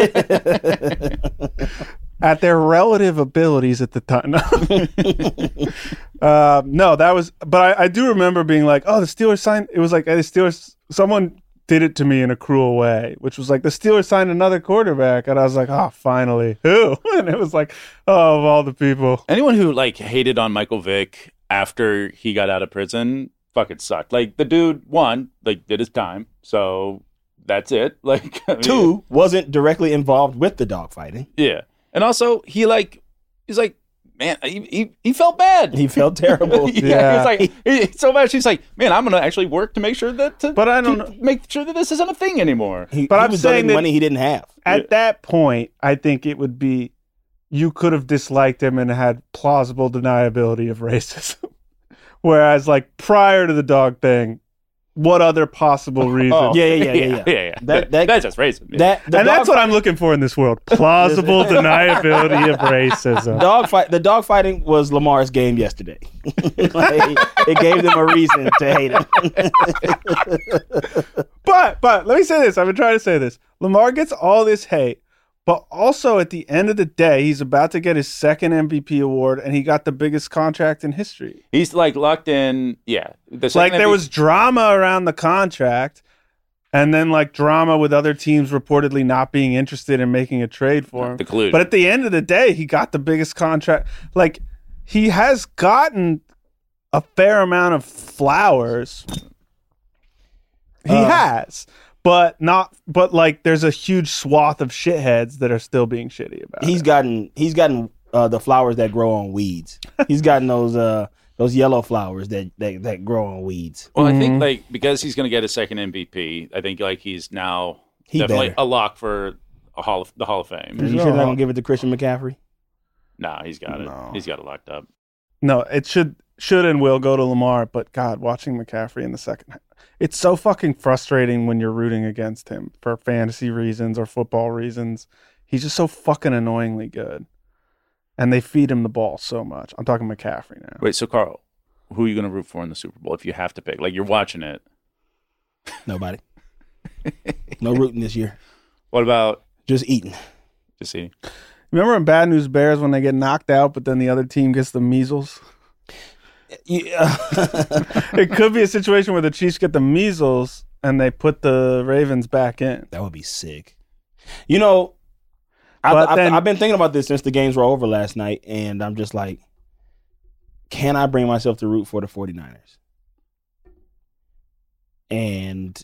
[SPEAKER 3] it. At their relative abilities at the time. No, uh, no that was, but I, I do remember being like, oh, the Steelers signed, it was like, the Steelers, someone did it to me in a cruel way, which was like, the Steelers signed another quarterback. And I was like, oh, finally. Who? And it was like, oh, of all the people.
[SPEAKER 5] Anyone who like hated on Michael Vick after he got out of prison fucking sucked. Like the dude, one, like did his time, so that's it. Like I mean,
[SPEAKER 4] Two, wasn't directly involved with the dogfighting.
[SPEAKER 5] yeah, and also he like he's like man, he he, he felt bad.
[SPEAKER 4] He felt terrible.
[SPEAKER 5] yeah,
[SPEAKER 3] Yeah.
[SPEAKER 5] he was like he, he- so much. He's like, man, I'm gonna actually work to make sure that to
[SPEAKER 3] But I don't
[SPEAKER 5] keep-
[SPEAKER 3] know-
[SPEAKER 5] make sure that this isn't a thing anymore.
[SPEAKER 4] He,
[SPEAKER 3] But
[SPEAKER 4] he
[SPEAKER 3] I'm
[SPEAKER 4] was
[SPEAKER 3] saying
[SPEAKER 4] donating
[SPEAKER 3] that-
[SPEAKER 4] money he didn't have.
[SPEAKER 3] At that point, I think it would be, you could have disliked him and had plausible deniability of racism. Whereas, like, prior to the dog thing, what other possible reason?
[SPEAKER 5] Oh,
[SPEAKER 4] Yeah, yeah, yeah, yeah, yeah.
[SPEAKER 5] yeah, yeah.
[SPEAKER 4] That-
[SPEAKER 5] That,
[SPEAKER 4] that-
[SPEAKER 5] that's just racist. Yeah.
[SPEAKER 4] That the
[SPEAKER 3] And that's
[SPEAKER 4] dog
[SPEAKER 3] what I'm looking for in this world. Plausible deniability of racism.
[SPEAKER 4] dog fight. The dog fighting was Lamar's game yesterday. Like, it gave them a reason to hate him.
[SPEAKER 3] But, but, let me say this. I've been trying to say this. Lamar gets all this hate, but also at the end of the day, he's about to get his second M V P award, and he got the biggest contract in history.
[SPEAKER 5] He's like locked in. Yeah, the
[SPEAKER 3] Like,
[SPEAKER 5] second
[SPEAKER 3] there
[SPEAKER 5] M V P
[SPEAKER 3] was drama around the contract, and then like drama with other teams reportedly not being interested in making a trade for him.
[SPEAKER 5] The collusion.
[SPEAKER 3] But at the end of the day, he got the biggest contract. Like, he has gotten a fair amount of flowers. He
[SPEAKER 4] Uh,
[SPEAKER 3] has, but not. But like, there's a huge swath of shitheads that are still being shitty about
[SPEAKER 4] He's
[SPEAKER 3] it.
[SPEAKER 4] gotten he's gotten uh, the flowers that grow on weeds. He's gotten those uh those yellow flowers that that, that grow on weeds.
[SPEAKER 5] Well, I
[SPEAKER 3] Mm-hmm.
[SPEAKER 5] think like because he's going to get a second M V P, I think like he's now
[SPEAKER 4] He
[SPEAKER 5] definitely
[SPEAKER 4] better.
[SPEAKER 5] a lock for a hall of, the Hall of Fame.
[SPEAKER 4] Are you sure they're not gonna give it to Christian McCaffrey?
[SPEAKER 5] Nah, he's got it.
[SPEAKER 3] No.
[SPEAKER 5] He's got it locked up.
[SPEAKER 3] No, it should should and will go to Lamar. But God, watching McCaffrey in the second, it's so fucking frustrating when you're rooting against him for fantasy reasons or football reasons. He's just so fucking annoyingly good, and they feed him the ball so much. I'm talking McCaffrey now.
[SPEAKER 5] Wait, so Carl, who are you going to root for in the Super Bowl if you have to pick? Like you're watching it.
[SPEAKER 4] Nobody. No rooting this year.
[SPEAKER 5] What about
[SPEAKER 4] Just eating.
[SPEAKER 5] just see?
[SPEAKER 3] Remember in Bad News Bears when they get knocked out, but then the other team gets the measles?
[SPEAKER 4] Yeah.
[SPEAKER 3] It could be a situation where the Chiefs get the measles and they put the Ravens back in.
[SPEAKER 4] That would be sick. You know, I,
[SPEAKER 3] But
[SPEAKER 4] I,
[SPEAKER 3] then-
[SPEAKER 4] I've been thinking about this since the games were over last night, and I'm just like, can I bring myself to root for the 49ers? And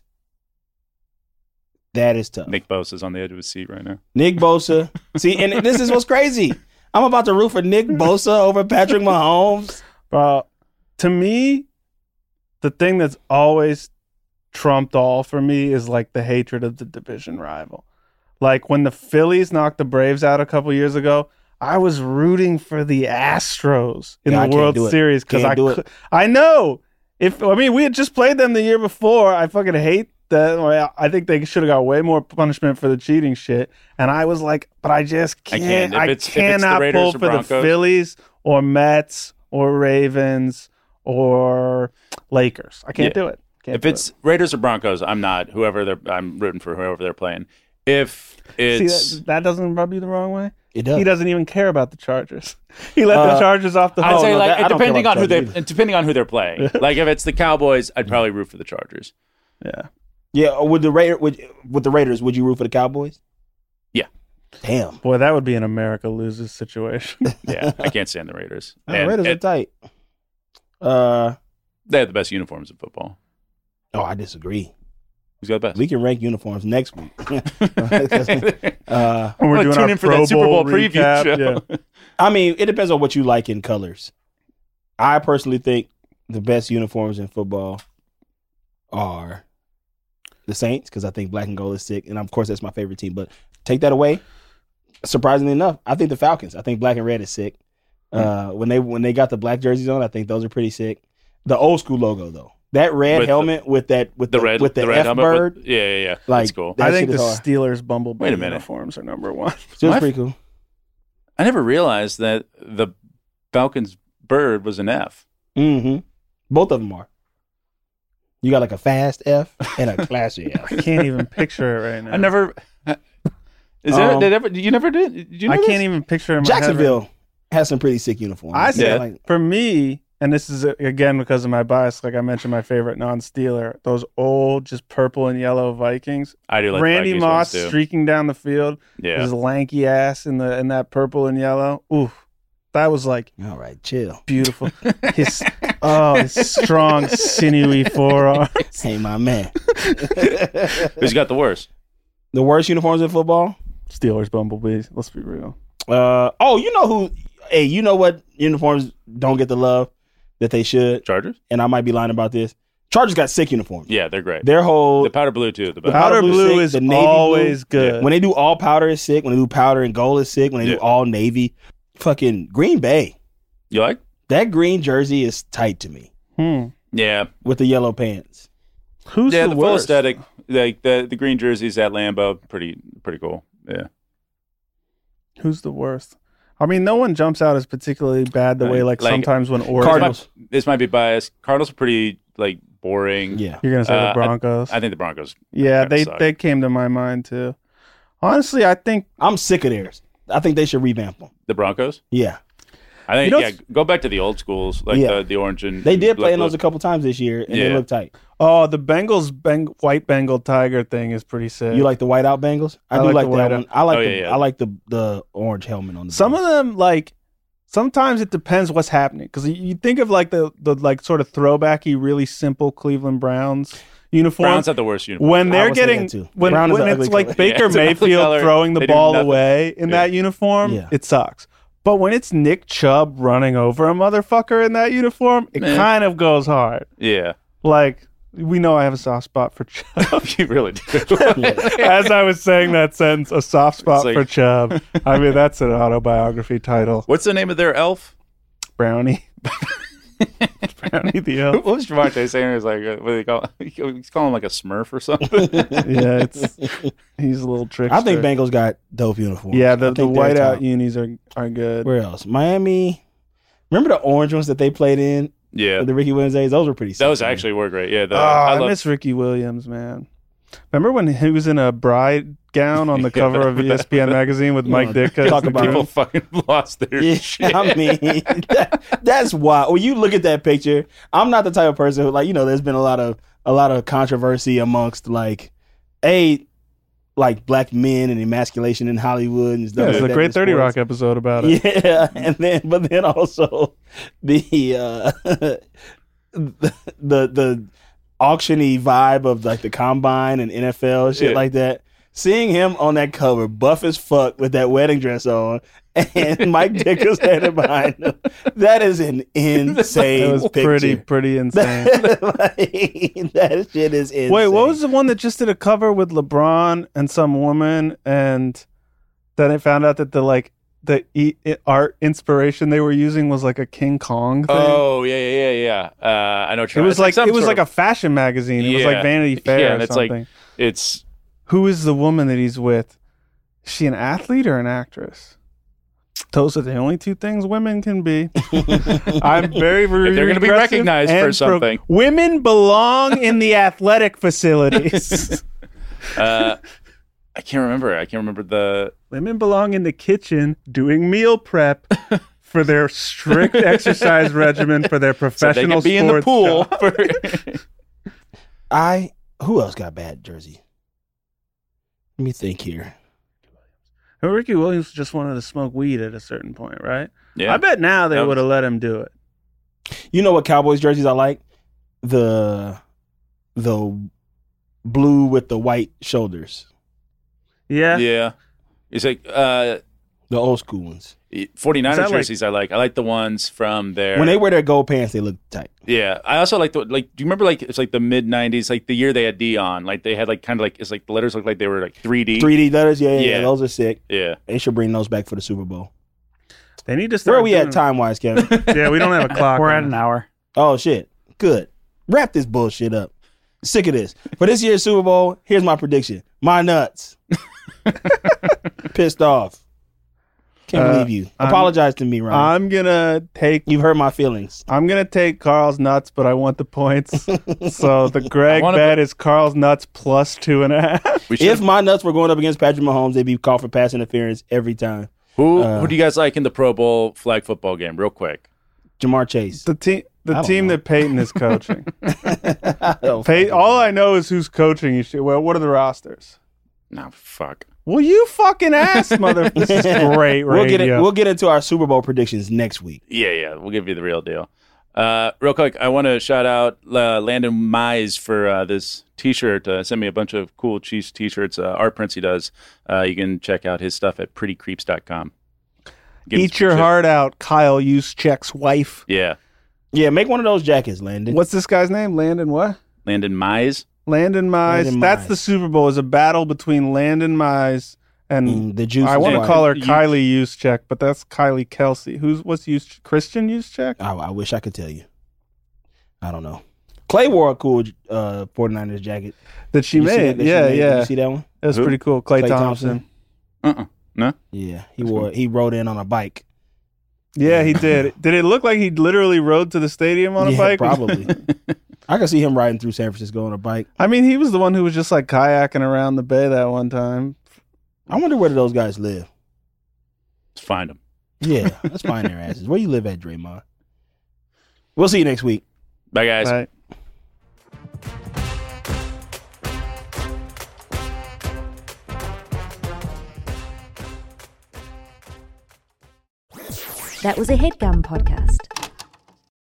[SPEAKER 4] that is tough. Nick,
[SPEAKER 5] Nick Bosa's on the edge of his seat right now.
[SPEAKER 4] Bosa. See, and this is what's crazy. I'm about to root for Nick Bosa over Patrick Mahomes.
[SPEAKER 3] Bro, to me, the thing that's always trumped all for me is like the hatred of the division rival. Like when the Phillies knocked the Braves out a couple years ago, I was rooting for the Astros in
[SPEAKER 4] Yeah, I
[SPEAKER 3] the
[SPEAKER 4] can't
[SPEAKER 3] World
[SPEAKER 4] do it.
[SPEAKER 3] Series because
[SPEAKER 4] Can't
[SPEAKER 3] I
[SPEAKER 4] do it.
[SPEAKER 3] cou- I know if I mean we had just played them the year before. I fucking hate that. Well, I think they should have got way more punishment for the cheating shit. And I was like, but I just
[SPEAKER 5] I
[SPEAKER 3] can't.
[SPEAKER 5] can't. If
[SPEAKER 3] I
[SPEAKER 5] it's- if it's the
[SPEAKER 3] cannot
[SPEAKER 5] Raiders
[SPEAKER 3] pull
[SPEAKER 5] or
[SPEAKER 3] for the
[SPEAKER 5] Broncos.
[SPEAKER 3] Phillies or Mets or Ravens or Lakers. I can't
[SPEAKER 5] Yeah.
[SPEAKER 3] do it. Can't
[SPEAKER 5] If
[SPEAKER 3] do
[SPEAKER 5] it's Raiders or Broncos, I'm not. Whoever they're, I'm rooting for whoever they're playing. If
[SPEAKER 3] it.
[SPEAKER 5] it's
[SPEAKER 3] See, that, that doesn't rub you the wrong way.
[SPEAKER 4] It does.
[SPEAKER 3] He doesn't even care about the Chargers. He let the
[SPEAKER 4] Uh,
[SPEAKER 3] Chargers off the
[SPEAKER 5] I'd
[SPEAKER 3] hook.
[SPEAKER 5] say
[SPEAKER 4] no,
[SPEAKER 5] like
[SPEAKER 4] that- I don't
[SPEAKER 5] depending
[SPEAKER 4] care
[SPEAKER 5] on
[SPEAKER 4] about
[SPEAKER 5] who they
[SPEAKER 4] Chargers
[SPEAKER 5] depending on who they're playing. Like if it's the Cowboys, I'd probably root for the Chargers.
[SPEAKER 3] Yeah.
[SPEAKER 4] Yeah, with the Raider, with, with the Raiders, would you root for the Cowboys?
[SPEAKER 5] Yeah.
[SPEAKER 4] Damn.
[SPEAKER 3] Boy, that would be an America loses situation.
[SPEAKER 5] Yeah, I can't stand the Raiders.
[SPEAKER 4] The
[SPEAKER 5] And
[SPEAKER 4] Raiders are
[SPEAKER 5] it-
[SPEAKER 4] tight. Uh,
[SPEAKER 5] they have the best uniforms in football.
[SPEAKER 4] oh, I disagree.
[SPEAKER 5] Who's got the best?
[SPEAKER 4] We can rank uniforms next week. uh,
[SPEAKER 3] When we're
[SPEAKER 5] Well,
[SPEAKER 3] doing
[SPEAKER 5] tune
[SPEAKER 3] our
[SPEAKER 5] in for
[SPEAKER 3] Pro
[SPEAKER 5] that Super Bowl
[SPEAKER 3] Bowl
[SPEAKER 5] preview
[SPEAKER 3] recap,
[SPEAKER 5] show.
[SPEAKER 3] yeah.
[SPEAKER 4] I mean, it depends on what you like in colors. I personally think the best uniforms in football are the Saints because I think black and gold is sick, and of course that's my favorite team. But take that away, surprisingly enough, I think the Falcons. I think black and red is sick. Uh, when they when they got the black jerseys on, I think those are pretty sick. The old school logo though, that red
[SPEAKER 5] With the-
[SPEAKER 4] helmet with that with
[SPEAKER 5] The
[SPEAKER 4] the,
[SPEAKER 5] red,
[SPEAKER 4] with the,
[SPEAKER 5] the red
[SPEAKER 4] F
[SPEAKER 5] helmet.
[SPEAKER 4] bird,
[SPEAKER 5] With, yeah, yeah, yeah.
[SPEAKER 4] like
[SPEAKER 5] That's cool.
[SPEAKER 4] that
[SPEAKER 3] I think
[SPEAKER 4] shit
[SPEAKER 3] the
[SPEAKER 4] is hard.
[SPEAKER 3] Steelers Bumblebee
[SPEAKER 5] Wait a minute.
[SPEAKER 3] uniforms are number one.
[SPEAKER 4] So it's
[SPEAKER 5] What?
[SPEAKER 4] pretty cool.
[SPEAKER 5] I never realized that the Falcons bird was an F.
[SPEAKER 4] Mm-hmm. Both of them are. You got like a fast F and a classy F.
[SPEAKER 3] I can't even picture it right now.
[SPEAKER 5] I never. Is there?
[SPEAKER 4] Um,
[SPEAKER 5] Did ever? You never did? Did you know
[SPEAKER 3] I
[SPEAKER 5] this?
[SPEAKER 3] can't even picture it in my head right
[SPEAKER 4] Jacksonville has some pretty sick uniforms.
[SPEAKER 3] I
[SPEAKER 5] Yeah.
[SPEAKER 4] like,
[SPEAKER 3] For me, and this is uh, again because of my bias, like I mentioned, my favorite non-Steeler, those old, just purple and yellow Vikings.
[SPEAKER 5] I do like
[SPEAKER 3] Randy
[SPEAKER 5] Vikings
[SPEAKER 3] Moss
[SPEAKER 5] ones, too.
[SPEAKER 3] streaking down the field,
[SPEAKER 5] Yeah.
[SPEAKER 3] his lanky ass in the in that purple and yellow. Ooh, that was like
[SPEAKER 4] all right, chill.
[SPEAKER 3] beautiful. His oh, his strong, sinewy forearm.
[SPEAKER 4] Hey, my man.
[SPEAKER 5] Who's got the worst?
[SPEAKER 4] The worst uniforms in football?
[SPEAKER 3] Steelers, Bumblebees. Let's be real.
[SPEAKER 4] Uh, oh, you know who? Hey, you know what uniforms don't get the love that they should?
[SPEAKER 5] Chargers?
[SPEAKER 4] And I might be lying about this. Chargers got sick uniforms.
[SPEAKER 5] Yeah, they're great.
[SPEAKER 4] Their whole
[SPEAKER 5] The powder blue too. The
[SPEAKER 4] The
[SPEAKER 5] best.
[SPEAKER 3] Powder
[SPEAKER 4] powder blue
[SPEAKER 3] blue
[SPEAKER 4] sick,
[SPEAKER 3] is
[SPEAKER 4] the navy
[SPEAKER 3] always
[SPEAKER 4] blue.
[SPEAKER 3] good.
[SPEAKER 4] when they do all powder is sick. When they do powder and gold is sick. When they
[SPEAKER 5] Yeah.
[SPEAKER 4] do all navy, fucking Green Bay.
[SPEAKER 5] You like?
[SPEAKER 4] That green jersey is tight to me
[SPEAKER 3] Hmm.
[SPEAKER 5] Yeah.
[SPEAKER 4] with the yellow pants.
[SPEAKER 3] Who's
[SPEAKER 5] yeah,
[SPEAKER 3] the,
[SPEAKER 5] the, full
[SPEAKER 3] worst?
[SPEAKER 5] aesthetic, like the the green jerseys at Lambeau, pretty pretty cool. Yeah.
[SPEAKER 3] Who's the worst? I mean, no one jumps out as particularly bad the
[SPEAKER 5] Right.
[SPEAKER 3] way like,
[SPEAKER 5] Like,
[SPEAKER 3] sometimes when Oregon.
[SPEAKER 4] Cardinals.
[SPEAKER 5] This might be biased. Cardinals are pretty like boring.
[SPEAKER 4] Yeah.
[SPEAKER 3] You're gonna say
[SPEAKER 5] Uh,
[SPEAKER 3] the Broncos.
[SPEAKER 5] I think the Broncos.
[SPEAKER 3] yeah,
[SPEAKER 5] kinda
[SPEAKER 3] they
[SPEAKER 5] suck.
[SPEAKER 3] they came to my mind too. Honestly, I think
[SPEAKER 4] I'm sick of theirs. I think they should revamp them.
[SPEAKER 5] The Broncos.
[SPEAKER 4] Yeah.
[SPEAKER 5] I think
[SPEAKER 3] You know
[SPEAKER 5] yeah. Go back to the old schools, like
[SPEAKER 4] Yeah.
[SPEAKER 5] the, the orange and
[SPEAKER 4] They did
[SPEAKER 5] black
[SPEAKER 4] play in
[SPEAKER 5] blue.
[SPEAKER 4] those a couple times this year, and they
[SPEAKER 5] Yeah.
[SPEAKER 4] look tight.
[SPEAKER 3] oh the Bengals beng- white Bengal tiger thing is pretty sick.
[SPEAKER 4] You like the whiteout Bengals? I,
[SPEAKER 3] I
[SPEAKER 4] do
[SPEAKER 3] like
[SPEAKER 4] like,
[SPEAKER 3] the
[SPEAKER 4] that
[SPEAKER 3] whiteout.
[SPEAKER 4] one. I like
[SPEAKER 5] Oh,
[SPEAKER 4] the
[SPEAKER 5] yeah, yeah.
[SPEAKER 4] I like the the orange helmet on the
[SPEAKER 3] some
[SPEAKER 4] Bengals.
[SPEAKER 3] of them like. Sometimes it depends what's happening because you think of like the the like sort of throwbacky, really simple Cleveland Browns uniform.
[SPEAKER 5] Browns have the worst uniform.
[SPEAKER 3] when
[SPEAKER 4] I
[SPEAKER 3] they're
[SPEAKER 4] would say
[SPEAKER 3] getting
[SPEAKER 4] that too.
[SPEAKER 3] when,
[SPEAKER 4] Brown is
[SPEAKER 3] when
[SPEAKER 4] an
[SPEAKER 3] it's
[SPEAKER 4] ugly
[SPEAKER 3] like
[SPEAKER 4] color.
[SPEAKER 3] Baker
[SPEAKER 5] Yeah, it's an ugly
[SPEAKER 3] Mayfield
[SPEAKER 5] color.
[SPEAKER 3] throwing the
[SPEAKER 5] They do
[SPEAKER 3] ball
[SPEAKER 5] nothing.
[SPEAKER 3] away in
[SPEAKER 5] Yeah.
[SPEAKER 3] that uniform,
[SPEAKER 4] Yeah.
[SPEAKER 3] it sucks. But when it's Nick Chubb running over a motherfucker in that uniform, it
[SPEAKER 5] Man.
[SPEAKER 3] kind of goes hard.
[SPEAKER 5] Yeah,
[SPEAKER 3] Like we know I have a soft spot for Chubb.
[SPEAKER 5] you really do.
[SPEAKER 3] As I was saying that sentence, a soft spot
[SPEAKER 5] like-
[SPEAKER 3] for Chubb. I mean, that's an autobiography title.
[SPEAKER 5] What's the name of their elf?
[SPEAKER 3] Brownie. Brownie the elf.
[SPEAKER 5] What was Javante saying? He was like, uh, what do they call? He's calling him like a Smurf or something.
[SPEAKER 3] Yeah, it's he's a little trickster.
[SPEAKER 4] I think Bengals got dope uniforms.
[SPEAKER 3] Yeah,
[SPEAKER 4] I
[SPEAKER 3] the, the
[SPEAKER 4] think they're
[SPEAKER 3] whiteout
[SPEAKER 4] top.
[SPEAKER 3] unis are are good.
[SPEAKER 4] Where else? Miami. Remember the orange ones that they played in?
[SPEAKER 5] Yeah,
[SPEAKER 4] The Ricky Williams days? Those were pretty sick.
[SPEAKER 5] those
[SPEAKER 4] to me.
[SPEAKER 5] actually were great. Yeah, the,
[SPEAKER 3] Oh,
[SPEAKER 5] I,
[SPEAKER 3] I,
[SPEAKER 5] love,
[SPEAKER 3] miss Ricky Williams, man. Remember when he was in a bride gown on the
[SPEAKER 5] Yeah,
[SPEAKER 3] cover of E S P N magazine with Mike
[SPEAKER 4] know,
[SPEAKER 3] Ditka?
[SPEAKER 4] talk
[SPEAKER 3] as the
[SPEAKER 4] about
[SPEAKER 3] groom?
[SPEAKER 5] people fucking lost their
[SPEAKER 4] Yeah,
[SPEAKER 5] shit.
[SPEAKER 4] I mean, that, that's why when you look at that picture, I'm not the type of person who, like, you know, there's been a lot of a lot of controversy amongst like a like black men and emasculation in Hollywood and stuff.
[SPEAKER 3] Yeah,
[SPEAKER 4] like
[SPEAKER 3] there's a
[SPEAKER 4] that
[SPEAKER 3] great
[SPEAKER 4] in
[SPEAKER 3] thirty
[SPEAKER 4] sports.
[SPEAKER 3] Rock episode about it.
[SPEAKER 4] Yeah, and then but then also the uh the the, the auctiony vibe of like the combine and N F L shit
[SPEAKER 5] Yeah.
[SPEAKER 4] like that. Seeing him on that cover, buff as fuck with that wedding dress on, and Mike Ditka standing behind him, that is an insane
[SPEAKER 3] It was
[SPEAKER 4] picture.
[SPEAKER 3] pretty pretty insane.
[SPEAKER 4] Like, that shit is insane.
[SPEAKER 3] Wait, what was the one that just did a cover with LeBron and some woman, and then it found out that the like the e- art inspiration they were using was like a King Kong thing.
[SPEAKER 5] Oh yeah, yeah, yeah, yeah. Uh, I know. What
[SPEAKER 3] it
[SPEAKER 5] you're
[SPEAKER 3] was
[SPEAKER 5] it's
[SPEAKER 3] like,
[SPEAKER 5] some
[SPEAKER 3] it was
[SPEAKER 5] sort
[SPEAKER 3] like
[SPEAKER 5] of,
[SPEAKER 3] a fashion magazine. It
[SPEAKER 5] yeah,
[SPEAKER 3] was like Vanity Fair
[SPEAKER 5] yeah,
[SPEAKER 3] or
[SPEAKER 5] and it's
[SPEAKER 3] something.
[SPEAKER 5] like it's.
[SPEAKER 3] Who is the woman that he's with? Is she an athlete or an actress? Those are the only two things women can be. I'm very, very
[SPEAKER 5] If they're going to be recognized for something.
[SPEAKER 3] Pro- women belong in the athletic facilities.
[SPEAKER 5] uh, I can't remember. I can't remember the.
[SPEAKER 3] Women belong in the kitchen doing meal prep for their strict exercise regimen for their professional
[SPEAKER 5] so they can be
[SPEAKER 3] sports
[SPEAKER 5] in the pool. For...
[SPEAKER 4] I who else got bad jersey? Let me think here.
[SPEAKER 3] Well, Ricky Williams just wanted to smoke weed at a certain point, right?
[SPEAKER 5] Yeah.
[SPEAKER 3] I bet now they
[SPEAKER 5] That
[SPEAKER 3] would have
[SPEAKER 5] was-
[SPEAKER 3] let him do it.
[SPEAKER 4] You know what Cowboys jerseys I like? The the blue with the white shoulders.
[SPEAKER 3] Yeah.
[SPEAKER 5] Yeah, it's like uh,
[SPEAKER 4] The old school ones.
[SPEAKER 5] forty-niners
[SPEAKER 3] Is that like-
[SPEAKER 5] jerseys. I like. I like the ones from their.
[SPEAKER 4] When they wear their gold pants, they look tight.
[SPEAKER 5] Yeah, I also like the like. Do you remember like it's like the mid nineties, like the year they had Dion, like they had like kind of like it's like the letters looked like they were like three D.
[SPEAKER 4] three D letters, yeah, yeah,
[SPEAKER 5] Yeah.
[SPEAKER 4] yeah, those are sick.
[SPEAKER 5] Yeah,
[SPEAKER 4] They should bring those back for the Super Bowl.
[SPEAKER 3] They need to start
[SPEAKER 4] Where are we
[SPEAKER 3] doing-
[SPEAKER 4] at time wise, Kevin?
[SPEAKER 3] Yeah, we don't have a clock.
[SPEAKER 6] We're
[SPEAKER 3] on
[SPEAKER 6] at an
[SPEAKER 3] it.
[SPEAKER 6] hour.
[SPEAKER 4] Oh shit. Good. Wrap this bullshit up. Sick of this. For this year's Super Bowl, here's my prediction. My nuts. Pissed off. Can't
[SPEAKER 3] Uh,
[SPEAKER 4] believe you.
[SPEAKER 3] I'm-
[SPEAKER 4] Apologize to me, Ryan.
[SPEAKER 3] I'm gonna take.
[SPEAKER 4] You've hurt my feelings.
[SPEAKER 3] I'm gonna take Carl's nuts, but I want the points. So the Greg
[SPEAKER 5] I wanna
[SPEAKER 3] bet is Carl's nuts plus two and a half.
[SPEAKER 5] we should.
[SPEAKER 4] If my nuts were going up against Patrick Mahomes, they'd be called for pass interference every time.
[SPEAKER 5] who
[SPEAKER 4] uh,
[SPEAKER 5] who do you guys like in the Pro Bowl flag football game? Real quick.
[SPEAKER 4] Jamar Chase.
[SPEAKER 3] The team, the
[SPEAKER 4] I don't
[SPEAKER 3] team
[SPEAKER 4] know.
[SPEAKER 3] that Peyton is coaching.
[SPEAKER 4] I don't
[SPEAKER 3] Pey-
[SPEAKER 4] fucking
[SPEAKER 3] all I know is who's coaching. You should. Well, what are the rosters?
[SPEAKER 5] No, fuck.
[SPEAKER 3] Well, you fucking ass, mother. This is great radio.
[SPEAKER 4] We'll get it, we'll get into our Super Bowl predictions next week.
[SPEAKER 5] Yeah, yeah, we'll give you the real deal. Uh, real quick, I want to shout out uh, Landon Mize for uh, this T-shirt. Uh, sent me a bunch of cool Chiefs T-shirts, uh, art prints he does. Uh, you can check out his stuff at pretty creeps dot com. Give him
[SPEAKER 3] Eat
[SPEAKER 5] some
[SPEAKER 3] your
[SPEAKER 5] shit.
[SPEAKER 3] heart out, Kyle Juszczyk's wife.
[SPEAKER 5] Yeah,
[SPEAKER 4] Yeah, make one of those jackets, Landon.
[SPEAKER 3] What's this guy's name? Landon what?
[SPEAKER 5] Landon Mize.
[SPEAKER 3] Landon Mize.
[SPEAKER 4] Landon
[SPEAKER 3] That's
[SPEAKER 4] Mize.
[SPEAKER 3] the Super Bowl. Is a battle between Landon Mize and
[SPEAKER 4] Mm, the juice.
[SPEAKER 3] I
[SPEAKER 4] is
[SPEAKER 3] want to
[SPEAKER 4] wild.
[SPEAKER 3] call her
[SPEAKER 5] You-
[SPEAKER 3] Kylie Juszczyk, but that's Kylie Kelsey. Who's what's Juszczyk? Christian Juszczyk?
[SPEAKER 4] I, I wish I could tell you. I don't know. Clay wore a cool uh, 49ers jacket.
[SPEAKER 3] That she
[SPEAKER 4] Did you see
[SPEAKER 3] made.
[SPEAKER 4] that- that she
[SPEAKER 3] yeah,
[SPEAKER 4] made? Did
[SPEAKER 3] yeah.
[SPEAKER 4] you see that one?
[SPEAKER 3] It was
[SPEAKER 5] Who?
[SPEAKER 3] pretty cool. Clay,
[SPEAKER 4] Klay
[SPEAKER 3] Thompson.
[SPEAKER 4] Thompson.
[SPEAKER 5] Uh-uh. No.
[SPEAKER 4] Yeah, he wore. He rode in on a bike.
[SPEAKER 3] Yeah, he did. Did it look like he literally rode to the stadium on a
[SPEAKER 4] Yeah,
[SPEAKER 3] bike?
[SPEAKER 4] probably. I could see him riding through San Francisco on a bike.
[SPEAKER 3] I mean, he was the one who was just like kayaking around the bay that one time.
[SPEAKER 4] I wonder where do those guys live.
[SPEAKER 5] Let's find him.
[SPEAKER 4] Yeah, let's find their asses. Where you live at, Draymond? We'll see you next week.
[SPEAKER 5] Bye, guys.
[SPEAKER 3] Right.
[SPEAKER 1] That was a HeadGum podcast.